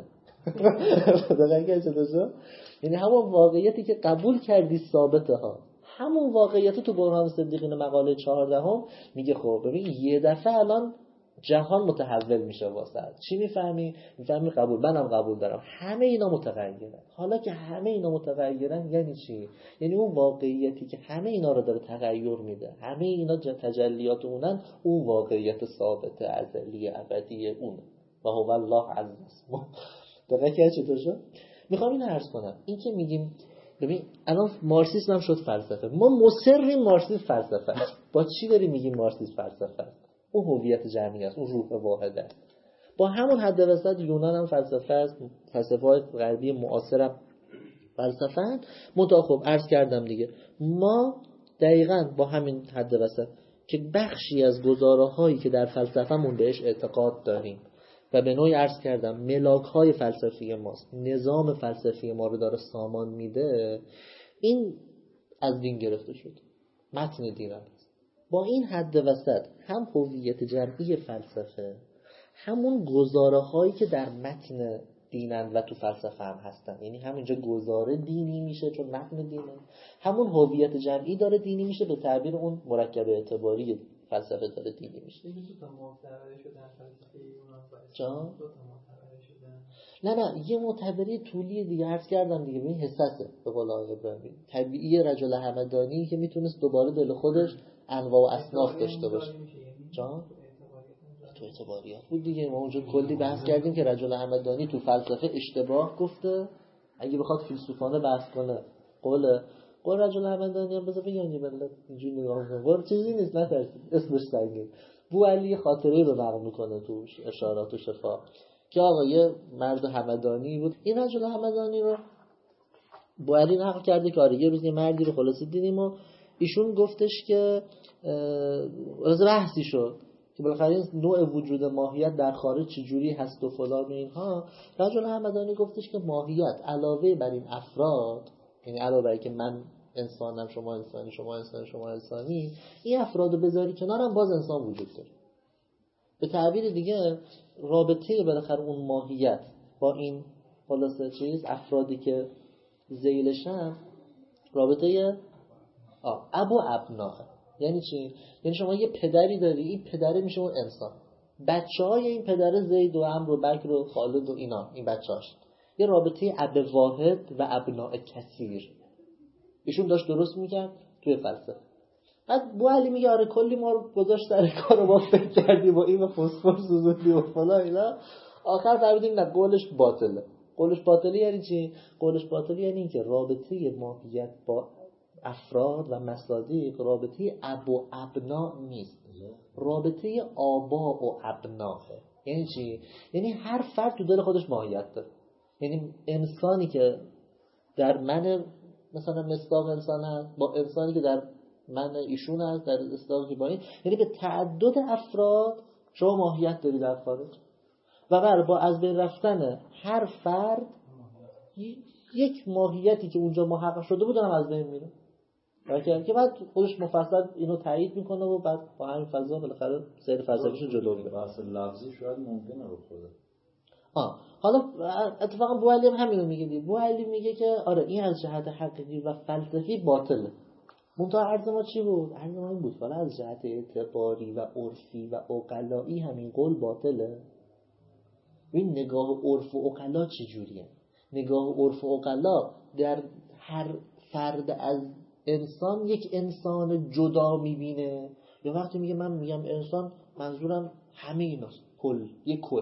دقیقاً چطور؟ یعنی همون واقعیتی که قبول کردی ثابته ها، همون واقعیت تو برهان صدیقین مقاله چهاردهم میگه خب ببین یه دفعه الان جهان متحول میشه واسه. چی میفهمی؟ میفهمی قبول. منم قبول دارم همه اینا متغیرن. حالا که همه اینا متغیرن یعنی چی؟ یعنی اون واقعیتی که همه اینا رو داره تغییر میده، همه اینا تجلیات اونن، اون واقعیت ثابت ازلی ابدی اون و هو الله عز اسمه. دقیقاً چطور شد؟ میخوام اینو عرض کنم. این که میگیم ببین الان مارکسیسم هم شد فلسفه، ما مصریم مارکسیسم فلسفه است. با چی داریم میگیم مارکسیسم فلسفه است؟ اون هویت جمعی است، اون روح واحده است. با همون حد وسط یونان هم فلسفه است، فلسفه‌های غربی معاصر هم فلسفه است. منتها خب عرض کردم دیگه ما دقیقاً با همین حد وسط که بخشی از گزاره‌هایی که در فلسفه‌مون بهش اعتقاد داریم و به نوعی عرض کردم ملاک‌های فلسفی ماست، نظام فلسفی ما رو داره سامان میده، این از دین گرفته شد، متن دین است. با این حد وسط هم هویت جمعی فلسفه، همون گزاره هایی که در متن دینن و تو فلسفه هم هستن، یعنی همینجا گزاره دینی میشه چون متن دینه، همون هویت جمعی داره دینی میشه، به تعبیر اون مرکب اعتباری فلسفه داره دینی میشه. جان؟ نه نه یه معتبری طولی دیگه عرض کردم دیگه. ببین حساسه به قول آقای ابراهیمی، طبیعی رجل همدانی که میتونست دوباره دل خودش انواع و اصناف داشته باشه. جان؟ تو اعتباریات بود دیگه. ما اونجا کلی بحث کردیم که رجل همدانی تو فلسفه اشتباه گفته. اگه بخواد فیلسوفانه بحث کنه قول قول رجل همدانی هم بذار بگم یه ملت اینجوری نگاه کنه، قول چیزی نیست، نترسید، اسمش سنگین. بو علی خاطره رو نقل میکنه تو اشارات و شفا که آقا یه مرد همدانی بود. این رجل همدانی رو بو علی نقل کرده که آره یه روز یه مردی رو خلاصه دیدیم و ایشون گفتش که از بحثی شد که بالاخره نوع وجود ماهیت در خارج چجوری هست و فلان و اینها. رجل همدانی گفتش که ماهیت علاوه بر این افراد، یعنی علاوه بر که من انسانم شما انسانی شما انسانی شما انسانی، این افرادو بذاری کنارم باز انسان وجود داره. به تعبیر دیگه رابطه بالاخره اون ماهیت با این خلاصه چیز افرادی که ذیلشن رابطه آه اب و ابنا. یعنی چی؟ یعنی شما یه پدری داری، این پدره میشه اون انسان، بچه‌های این پدره زید و عمرو و بکر و خالد و اینا، این بچه‌هاش یه رابطه اب واحد و ابناء کثیر ایشون داشت درست میکرد توی فلسفه. بعد بو علی میگه آره کلی ما رو گذاشت سر کارو، ما فکر کردیم با این فسفر سوزوندی و فلان اینا، آخر فهمیدیم نه قولش باطله. قولش باطله یعنی چی؟ قولش باطله یعنی این که رابطه ماهیت با افراد و مصادیق رابطه اب و ابنا نیست، رابطه آبا و ابناه. یعنی چی؟ یعنی هر فرد تو دل خودش ماهیت داره. یعنی انسانی که در من مثلا مصداق انسان هست با انسانی که در من ایشون هست در اصطلاحی با این، یعنی به تعدد افراد شما ماهیت داری در خارج و بر با از بین رفتن هر فرد یک ماهیتی که اونجا محقق شده بود هم از بین میره. راکه که بعد خودش مفصل اینو تایید میکنه و بعد با همین فضا بالاخره سیر فلسفیشو جلو میره. اصل لفظی شاید ممکنه رو خوده آه حالا اتفاقا بوعلی هم همین رو میگه دیگه. بوعلی میگه که آره این از جهت حقیقی و فلسفی باطله. منتها عرض ما چی بود؟ عرض ما این بود حالا از جهت اعتباری و عرفی و عقلایی همین قول باطله. این نگاه عرف و عقلا چه جوریه؟ نگاه عرف و عقلا در هر فرد از انسان یک انسان جدا میبینه، یا وقتی میگه من میگم انسان منظورم همه ایناست، کل، یک کل،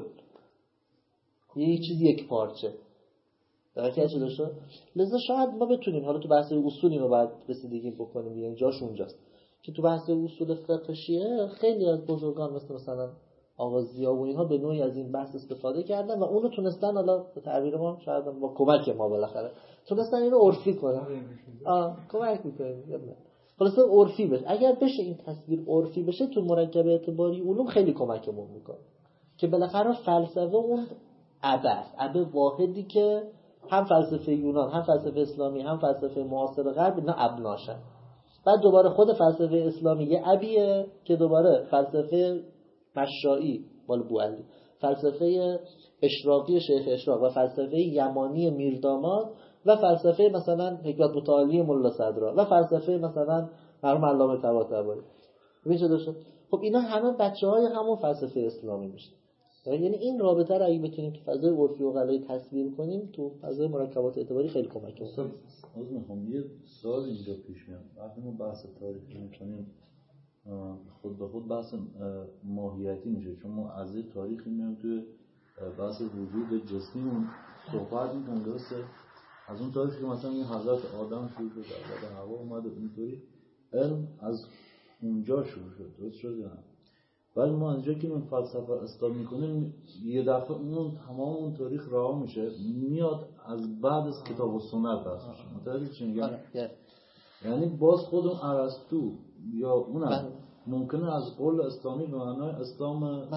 یک چیز یک پارچه. درکه چه داشته؟ لذا شاید ما بتونیم حالا تو بحث اصول اینو باید رسیدگی بکنیم، یعنی جاش اونجاست که تو بحث اصول فقه شیعه خیلی از بزرگان مثل مثلا آقا ضیا و اینها به نوعی از این بحث استفاده کردن و اونو تونستن، حالا به تعبیر ما شاید با کمک ما بالاخره تونستن اینو عرفی کنن. آه کمک میکنه خلاصه عرفی بشه. اگر بشه این تصویر عرفی بشه تو مرکب اعتباری علوم خیلی کمکمون میکنه که بالاخره فلسفه اون ابد ابد واحدی که هم فلسفه یونان هم فلسفه اسلامی هم فلسفه معاصر غرب اینا ابناشن. بعد دوباره خود فلسفه اسلامی یه ابیه که دوباره فلسفه مشائی مال بوعلی، فلسفه اشراقی شیخ اشراق و فلسفه یمانی میرداماد و فلسفه مثلا حکمت متعالی ملا صدرا و فلسفه مثلا مرحوم علامه طباطبایی. ببین چه داشت. خب اینا همه بچه‌های همون فلسفه اسلامی میشه. یعنی این رابطه رو اگه بتونیم تو فضای عرفی و عقلایی تصویر کنیم تو فضای مرکبات اعتباری خیلی کمک می‌کنه. از میخوام یه سوال اینجا پیش میاد. وقتی ما بحث تاریخی می‌کنیم خود به خود بحث ماهیتی میشه، چون ما از این تاریخی میایم توی بحث وجود جسمیمون صحبت می‌کنیم. درسته؟ از اون تاریخی که مثلا این حضرت آدم شروع شد، حضرت حوا اومد و اینطوری علم از اونجا شروع شد. درست شد یا نه؟ ولی ما اینجا که من فلسفه اسلام میکنیم یه دفعه اون تمام اون تاریخ رها میشه، میاد از بعد از کتاب و سنت بحث میشه. متوجه چی میگم؟ یعنی باز خود اون ارسطو یا اونم ممکنه از قول اسلامی به معنای اسلام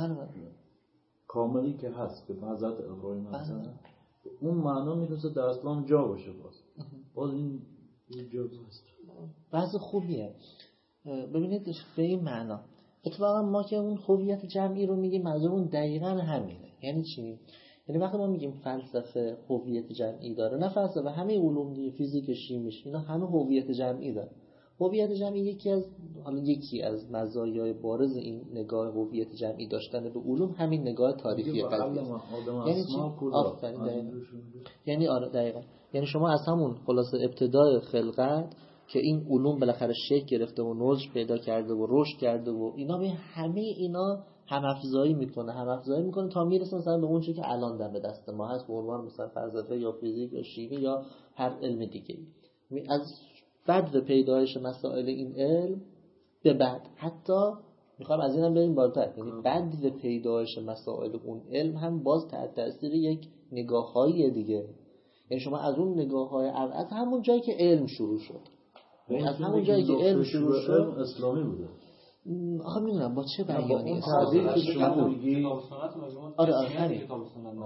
کاملی که هست که حضرت ابراهیم مثلا اون معنا میتونه در اسلام جا باشه. باز باز این جا هست. بحث خوبیه. ببینید به این معنا اتفاقا ما که اون هویت جمعی رو میگیم منظورمون دقیقاً همینه. یعنی چی؟ یعنی وقتی ما میگیم فلسفه هویت جمعی داره، نه فلسفه، همه علوم دیگه، فیزیک، شیمی، اینا همه هویت جمعی داره. هویت جمعی یکی از حالا یکی از مزایای بارز این نگاه هویت جمعی داشتن به علوم همین نگاه تاریخی قضیه است. یعنی چی؟ آفرین. یعنی آره دقیقاً. یعنی شما از همون خلاصه ابتدای خلقت که این علوم بالاخره شکل گرفته و نضج پیدا کرده و رشد کرده و اینا، به همه اینا هم افزایی میکنه هم افزایی میکنه تا میرسه مثلا به اون چیزی که الان دم دست ما هست به عنوان مثلا فلسفه یا فیزیک یا شیمی یا هر علم دیگه. از بعد پیدایش مسائل این علم به بعد حتی میخوام از اینم بریم بالاتر، یعنی بعد پیدایش مسائل اون علم هم باز تحت تاثیر یک نگاه‌های دیگه. یعنی شما از اون نگاه‌های از همون جایی که علم شروع شد، از همون جایی که علم شروع شد اسلامی بوده. آخه میدونم با چه بیانی تعبیری که شما میگی آره آره همین کتاب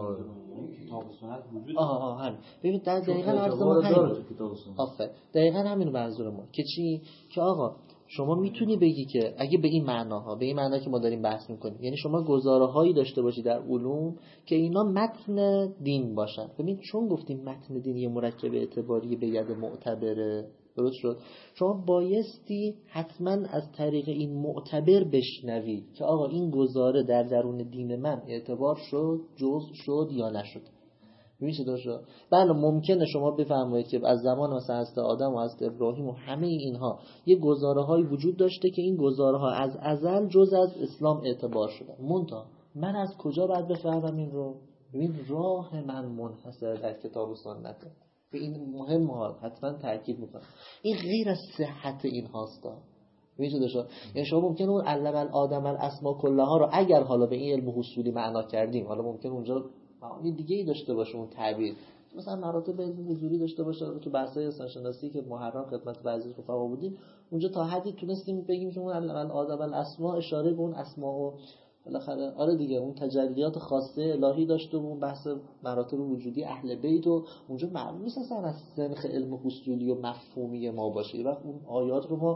سنت وجود آها آها همین. ببین در دقیقاً عرض ما همین آفر دقیقاً همین منظور ما که چی؟ که آقا شما میتونی بگی که اگه به این معناها به این معنا که ما داریم بحث میکنیم، یعنی شما گزاره‌هایی داشته باشی در علوم که اینا متن دین باشن. ببین چون گفتیم متن دین یه مرکب اعتباری به ید معتبره، درست شد، شما بایستی حتما از طریق این معتبر بشنوی که آقا این گزاره در درون دین من اعتبار شد، جزء شد یا نشد. ببین چه داشت. بله ممکنه شما بفرمایید که از زمان مثلا حضرت آدم و حضرت ابراهیم و همه اینها یه گزاره‌های وجود داشته که این گزاره‌ها از ازل جزء از اسلام اعتبار شدن. منتها من از کجا باید بفهمم این رو؟ ببین راه من منحصر در کتاب و سنته. به این مهم ها حتما تاکید میکنم. این غیر از صحت این هاستا. ببین چه داشت. یعنی شما ممکنه اون علم الآدم الاسماء کلها رو اگر حالا به این علم حصولی معنا کردیم، حالا ممکنه اونجا معانی دیگه ای داشته باشه اون تعبیر، مثلا مراتب علم حضوری داشته باشه. تو بحث‌های انسان‌شناسی که محرم خدمت بعضی رفقا بودیم اونجا تا حدی تونستیم بگیم که اون علم الآدم الاسماء اشاره به اون اسماء و بالاخره آره دیگه اون تجلیات خاصه الهی داشته و اون بحث مراتب وجودی اهل بیت و اونجا معلوم نیست اصلا از سنخ علم حصولی و مفهومی ما باشه. وقت اون آیات رو ما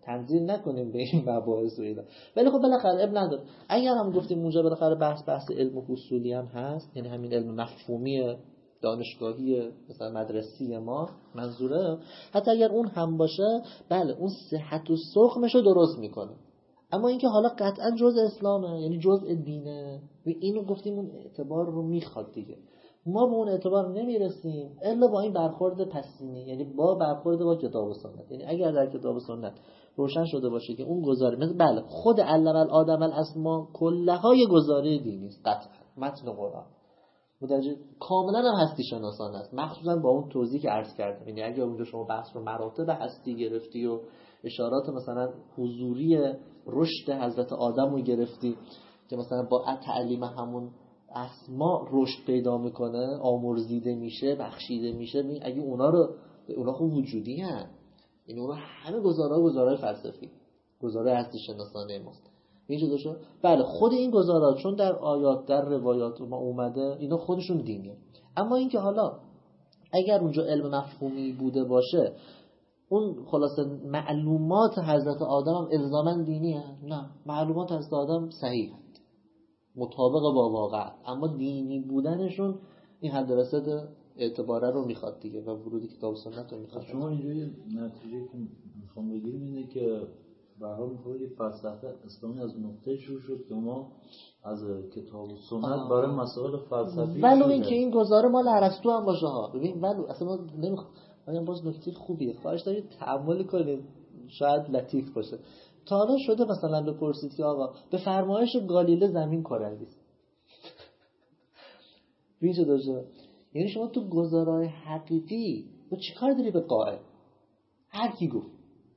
تنظیم نکنیم به این مباحث و اینا. ولی خب بالاخره اب نداره. اگر هم گفتیم اونجا بالاخره بحث بحث علم حصولی هم هست، یعنی همین علم مفهومی دانشگاهی مثلا مدرسی ما منظوره، حتی اگر اون هم باشه بله اون صحت و سقمش رو درست میکنه. اما اینکه حالا قطعا جزء اسلامه، یعنی جزء دینه، و اینو گفتیم اون اعتبار رو میخواد دیگه. ما به اون اعتبار نمیرسیم الا با این برخورد پسینی، یعنی با برخورد با کتاب و سنت. یعنی اگر در کتاب و سنت روشن شده باشه که اون گزاره مثل بله خود علم الآدم الاسما کلهای گزاره دینی است، قطعا متن قرآن متوجه کاملا هم هستی شناسانه است، مخصوصا با اون توضیحی که عرض کردم. یعنی اگر اونجا شما بحث رو مراتب هستی گرفتی و اشارات مثلا حضوری رشد حضرت آدم رو گرفتی که مثلا با تعلیم همون اسما رشد پیدا میکنه، آمرزیده میشه، بخشیده میشه، اگه اونا رو اونا خوب وجودی هست، یعنی اونا همه گزاره‌ها گزارهای فلسفی، گزاره هستی شناسانه ماست. اینجا دوشو بله خود این گزاره‌ها چون در آیات در روایات ما اومده اینا خودشون دینیه. اما اینکه حالا اگر اونجا علم مفهومی بوده باشه اون خلاصه معلومات حضرت آدم هم الزاماً دینیه؟ نه، معلومات حضرت آدم صحیح مطابق با واقع، اما دینی بودنشون این حد رسد اعتباره رو میخواد دیگه و ورودی کتاب سنت رو میخواد. شما اینجوری نتیجه که میخوام بگیریم اینه که به هر حال میخواد فلسفه اسلامی از نقطه شروع شد که ما از کتاب و سنت برای مسائل فلسفی ولو اینکه این گزاره مال ارسطو هم باشه ها. ببین ولو اصلا ما نمیخوام آیا باز نکته خوبیه، خواهش دارید تأمل کنید شاید لطیف باشه. تا حالا شده مثلا بپرسید که آقا به فرمایش گالیله زمین کروی است؟ ویژه داشته. یعنی شما تو گزارهای حقیقی تو چیکار داری به قائل؟ هر کی گفت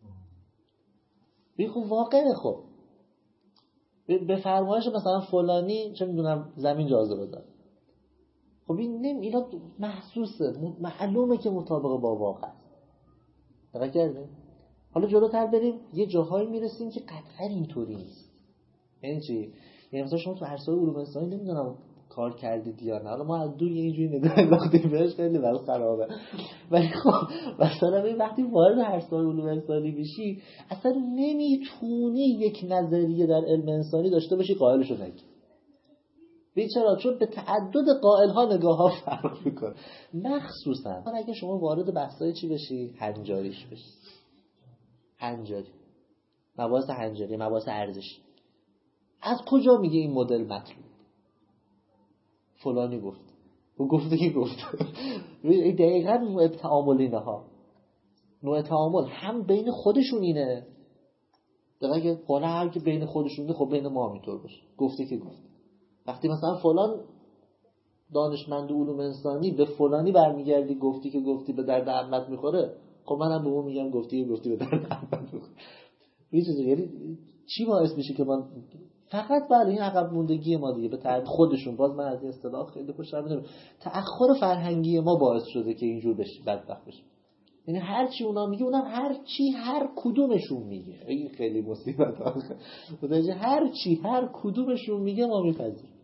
بی خب واقعه. خب به فرمایش مثلا فلانی چه میدونم زمین جازه بذار، خب این نم اینا محسوسه، معلومه که مطابق با واقع است. دقیق کردیم؟ حالا جلوتر بریم یه جاهایی میرسیم که قطعا اینطوری نیست. یعنی چی؟ یعنی مثلا شما تو عرصه‌های علوم انسانی نمیدونم کار کردید یا نه، حالا ما از دور یه اینجوری نگاه انداختیم بهش خیلی برای خرابه، ولی خب مثلا این وقتی وارد عرصه‌های علوم انسانی بشی اصلا نمیتونی یک نظریه در علم انسانی داشته باشی قائلشو نگی. ببین چرا؟ چون به تعدد قائل ها نگاه ها فرق میکنه. مخصوصا اگه شما وارد بحثای چی بشی؟ هنجاریش بشی. هنجاری، مباحث هنجاری، مباحث ارزشی. از کجا میگه این مدل مطلوب؟ فلانی گفت، او گفته که گفت. این دقیقاً نوع تعامل اینه ها. نوع تعامل هم بین خودشون اینه. دقیقاً حالا هر که بین خودشونه خب بین ما هم اینطور باشه. گفته که گفت. وقتی مثلا فلان دانشمند علوم انسانی به فلانی برمیگردی گفتی که گفتی به درد عمت میخوره، خب منم به اون میگم گفتی که گفتی به درد عمت میخوره. این چیزه. یعنی چی باعث میشه که من فقط بله این عقب موندگی ما دیگه به تعداد خودشون، باز من از این اصطلاح خیلی خوشم نمیاد، تأخر فرهنگی ما باعث شده که اینجور بشه، بدبخت بشه. یعنی هر چی اونا میگه اونم هر چی هر کدومشون میگه. این خیلی مصیبت آخه. متوجه هر چی هر کدومشون میگه ما میپذیریم.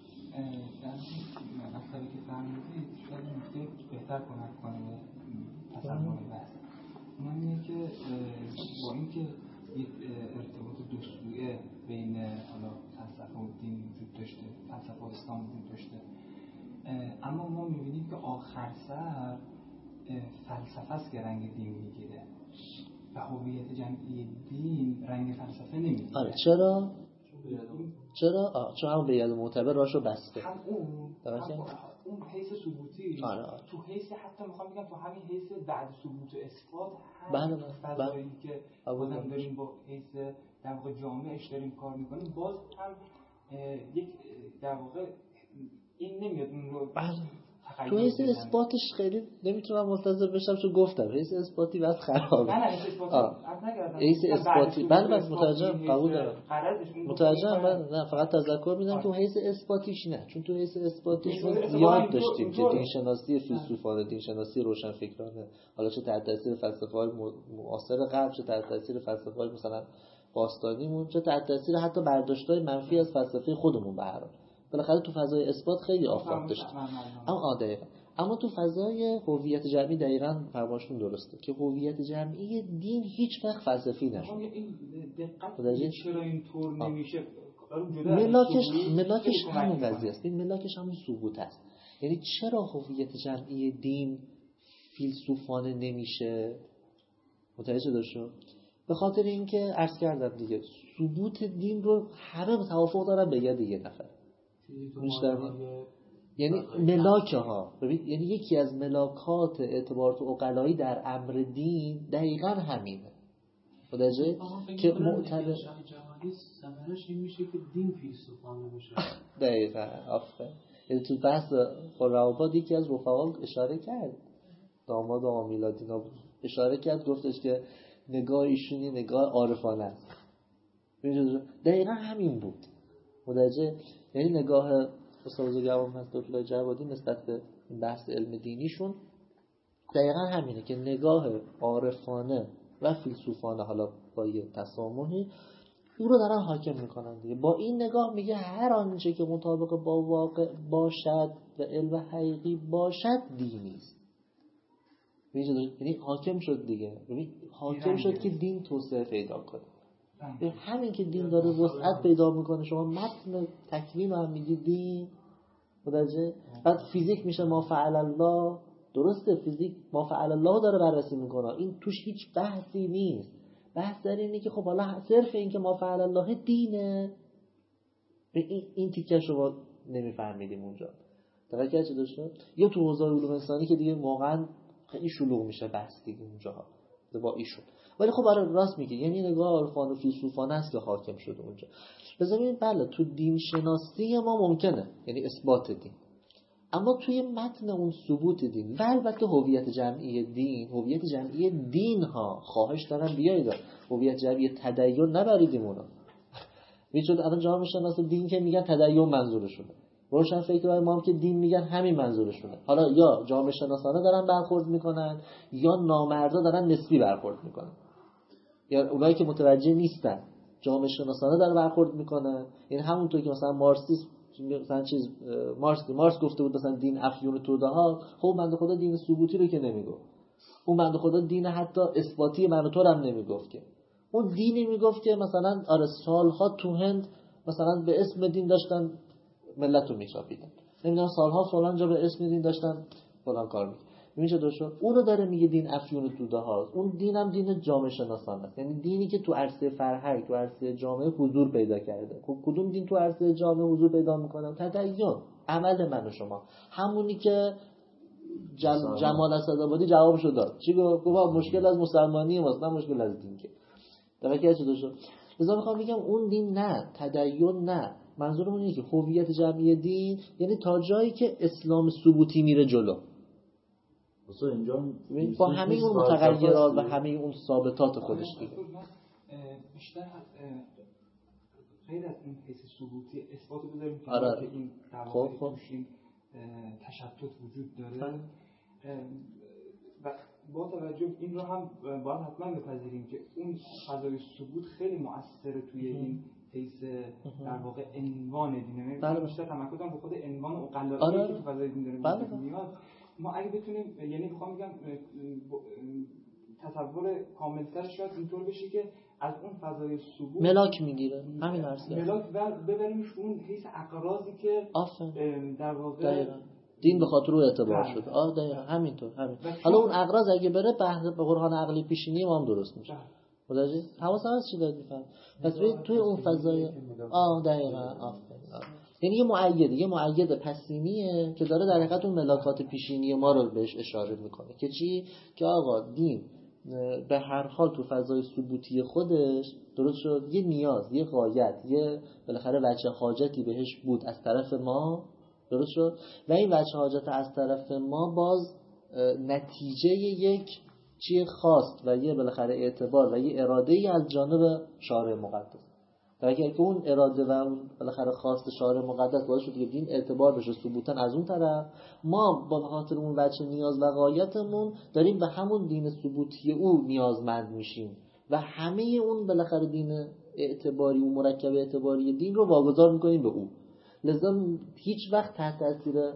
در مسئله که فرمودید شاید نکته بهتر کمک کنه تصور بحث. اونم اینه که با اینکه یک ارتباط دو سویه بین حالا فلسفه و دین وجود داشته، فلسفه و اسلام وجود داشته، اما ما میبینیم که آخر سر فلسفه است که رنگ دین میگیره و هویت جمعی دین رنگ فلسفه نمیگیره. آره چرا؟ چرا؟ آه چون همون بیاد معتبر راشو بسته. هم اون اون حیث ثبوتی. آره آره. تو حیث حتی میخوام بگم تو همین حیث بعد ثبوت و اثبات هم بله فضایی که بازم داریم با حیث در واقع جامعش داریم کار میکنیم، باز هم یک در واقع این نمیاد اون رو تو حیث اثباتش خیلی نمیتونم منتظر بشم چون گفتم حیث اثباتی بس خرابه. نه نه حیث اثباتی عرض نکردم. حیث اثباتی بله بله متوجهم، قبول دارم. متوجهم. من نه فقط تذکر میدم تو حیث اثباتیش نه، چون تو حیث اثباتیش یاد داشتیم که دین شناسی فیلسوفانه، دین شناسی روشنفکرانه، حالا چه تحت تاثیر فلسفه‌های معاصر غرب، چه تحت تاثیر فلسفه‌های مثلا باستانیمون، چه تحت تاثیر حتی برداشت‌های منفی از فلسفه خودمون به هر حال بالاخره تو فضای اثبات خیلی آفاق داشت. اما آده اما تو فضای هویت جمعی دقیقاً فرماشون درسته که هویت جمعی دین هیچ وقت فلسفی نشه. این دقت چرا اینطور نمیشه؟ ملاکش ملاکش همون قضیه است. این ملاکش همون ثبوت است. یعنی چرا هویت جمعی دین فیلسوفانه نمیشه؟ متوجه داشتم؟ به خاطر اینکه عرض کردم دیگه ثبوت دین رو همه توافق دارن به یاد یه نفر. یعنی ملاکه ها ببین، یعنی یکی از ملاکات اعتبارات عقلایی در امر دین دقیقاً همینه. متوجه که معتبر ثمرش این میشه که دین فیلسوفانه بشه. دقیقاً آفرین. یعنی تو بحث خرع‌آباد یکی از رفقا اشاره کرد، داماد آقا میلادینا اشاره کرد، گفتش که نگاه ایشونی نگاه عارفانه است. دقیقاً همین بود. متوجه؟ یعنی نگاه استاد بزرگوار مصطفی جوادی نسبت به این بحث علم دینیشون دقیقاً همینه که نگاه عارفانه و فیلسوفانه، حالا با یه تسامحی، او رو دارن حاکم میکنن دیگه. با این نگاه میگه هر آنچه که مطابق با واقع باشد و علم حقیقی باشد دینی است. یعنی حاکم شد دیگه. ببین حاکم شد که دین توسعه پیدا کنه. همین که دین داره وسعت پیدا میکنه، شما متن تکوین رو هم میگی دین، متوجه؟ بعد فیزیک میشه ما فعل الله. درسته، فیزیک ما فعل الله داره بررسی میکنه، این توش هیچ بحثی نیست. بحث در اینه که خب حالا صرف این که ما فعل الله دینه، این این تیکه شما نمیفهمیدیم اونجا. توجه چه داشته؟ یا تو حوزه علوم انسانی که دیگه واقعا خیلی شلوغ میشه بحث دیگه اونجاها با ایشون. ولی خب برای راست میگه، یعنی نگاه عرفان و فیلسوفانه است که حاکم شده اونجا. ببینید بله تو دین شناسی ما ممکنه، یعنی اثبات دین، اما توی متن اون ثبوت دین و البته هویت جمعی دین، هویت جمعی دین ها خواهش دارم بیایید، هویت جمعی تدین نبریدیم اونا. میچود الان جامعه شناس دین که میگن تدین منظورشونه، روشن فکرای ما هم که دین میگن همین منظورشونه. حالا یا جامعه شناسانه دارن برخورد میکنن یا نامردا دارن نسبی برخورد میکنن، یا اونایی که متوجه نیستن جامعه شناسانه داره برخورد میکنن. یعنی همونطور که مثلا مارکسیسم مثلا چیز مارکس مارکس گفته بود مثلا دین افیون توده ها، خب بنده خدا دین ثبوتی رو که نمیگفت، اون بنده خدا دین حتی اثباتی من و تو هم نمیگفت، که اون دینی میگفت که مثلا آره سالها تو هند مثلا به اسم دین داشتن ملت رو میچاپیدن، نمیدونم سالها فلان جا به اسم دین داشتن فلان کار میکنن. میشه دوشو اون رو داره میگه دین افیون توده ها. اون دینم دین جامعه شناسانه است، یعنی دینی که تو عرصه فرهنگ، تو عرصه جامعه حضور پیدا کرده. خب کدوم دین تو عرصه جامعه حضور پیدا میکنه؟ تدین، عمل من و شما. همونی که جم... جمال اسدآبادی جوابشو داد. چی گفت؟ گفت مشکل از مسلمانی ماست، نه مشکل از دین. که توجه چه دوشو لذا میخوام بگم اون دین نه، تدین نه. منظورم اینه که هویت جمعی دین یعنی تا جایی که اسلام ثبوتی میره جلو، اینجا با همه اون متغیرات و همه اون ثابتات خودش دیگه. بیشتر غیر از این حیث ثبوتی اثبات بذاریم که آره. این در خب واقع خب توشین تشتت وجود داره و با توجه این رو هم باید حتما بپذیریم که اون فضای ثبوت خیلی مؤثره توی این حیث در واقع عنوان دینه. من بیشتر تمرکزم به خود عنوان عقلایی آره. که تو فضای دین داره میاد. ما اگه بتونیم، یعنی میخوام بگم تصور کاملتر شاید اینطور بشه که از اون فضای ثبوت ملاک میگیره، همین عرضه ملاک ببریمش اون حیث اقراضی که در واقع دقیقاً دین به خاطر او اعتبار شده. آه دقیقاً همینطور همین. حالا اون اقراض اگه بره به برهان عقلی پیشینی ما هم درست میشه. متوجه؟ حواسم هست چی دارید میفهم. پس ببین توی اون فضای آه دقیقاً آفرین. یعنی یه مؤید یه مؤید پسینیه که داره در حقیقت اون ملاکات پیشینی ما رو بهش اشاره میکنه که چی؟ که آقا دین به هر حال تو فضای ثبوتی خودش درست شد یه نیاز، یه غایت، یه بالاخره وجه حاجتی بهش بود از طرف ما، درست شد، و این وجه حاجت از طرف ما باز نتیجه یک چیه خواست و یه بالاخره اعتبار و یه اراده ای از جانب شارع مقدس. در اگر که اون اراده و اون بالاخره خواست شارع مقدس باعث شد که دین اعتبار بشه ثبوتاً از اون طرف، ما با خاطر اون وجه نیاز و غایتمون داریم به همون دین ثبوتی او نیازمند میشیم و همه اون بالاخره دین اعتباری و مرکب اعتباری دین رو واگذار میکنیم به او. لذا هیچ وقت تحت تاثیر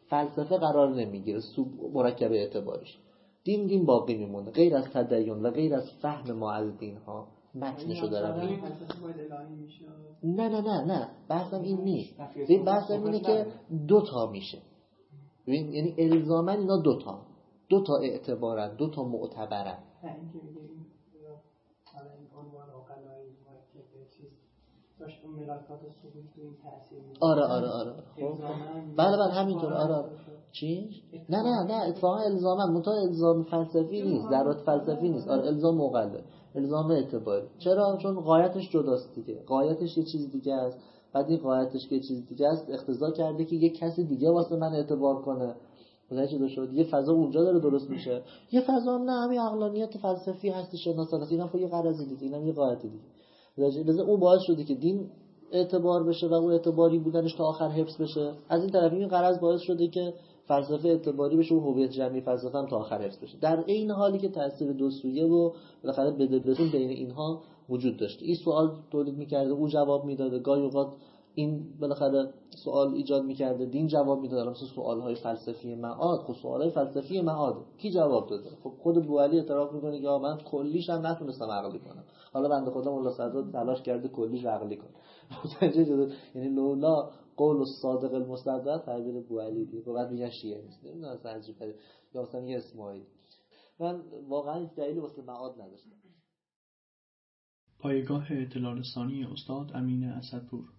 فلسفه قرار نمیگیره مرکب اعتباریش. دین دین باقی میمونه، غیر از تدین و غیر از فهم ما از دین ها متنشو دارم. نه نه نه نه بحثم این نیست. ببین بحثم اینه که دو تا میشه. ببین یعنی الزاما اینا دو تا دو تا اعتبارن، دو تا معتبرن. نه اینکه میگیم حالا این عنوان عقلایی مرکب چیز داشت اون ملاکات ثبوت تو این تاثیر میذاره. آره آره آره خب بله بله همینطور. آره آره چی؟ نه نه نه اتفاقا الزاما منتها الزام فلسفی نیست، ضرورت فلسفی نیست. آره الزام عقله، الزام اعتباری. چرا؟ چون غایتش جداست دیگه، غایتش یه چیز دیگه است. بعد این غایتش که یه چیز دیگه است اقتضا کرده که یه کسی دیگه واسه من اعتبار کنه. متوجه شد؟ یه فضا اونجا داره درست میشه. یه فضا هم نه همین عقلانیت فلسفی هست شناسانه، اینا خب یه غرض دیگه، اینا یه غایت دیگه. متوجه؟ اون باعث شده که دین اعتبار بشه و اون اعتباری بودنش تا آخر حفظ بشه. از این طرف این غرض باعث شده که فلسفه اعتباری بشه و هویت جمعی فلسفه هم تا آخر حفظ بشه. در این حالی که تاثیر دو سویه و بالاخره بده بدون بین اینها وجود داشته. این سوال تولید می‌کرده، او جواب میداده. گاهی اوقات این بالاخره سوال ایجاد می‌کرده، دین جواب میداده. مثلا سوال‌های فلسفی معاد، خب سوال‌های فلسفی معاد کی جواب داده؟ خب خود بوعلی اعتراف می‌کنه که من کلیش هم نتونستم عقلی کنم. حالا بنده خدا مولا صدرا تلاش کرده کلیش عقلی کنه. متوجه؟ یعنی لولا قول الصادق المصدق تعبیر بوعلی دیگه. بعد میگن شیعه نیست. نمیدونم اصلا عجیبه. یا مثلا یه اسماعیل. من واقعا دلیلی واسه معاد نداشتم. پایگاه اطلاع رسانی استاد امین اسدپور.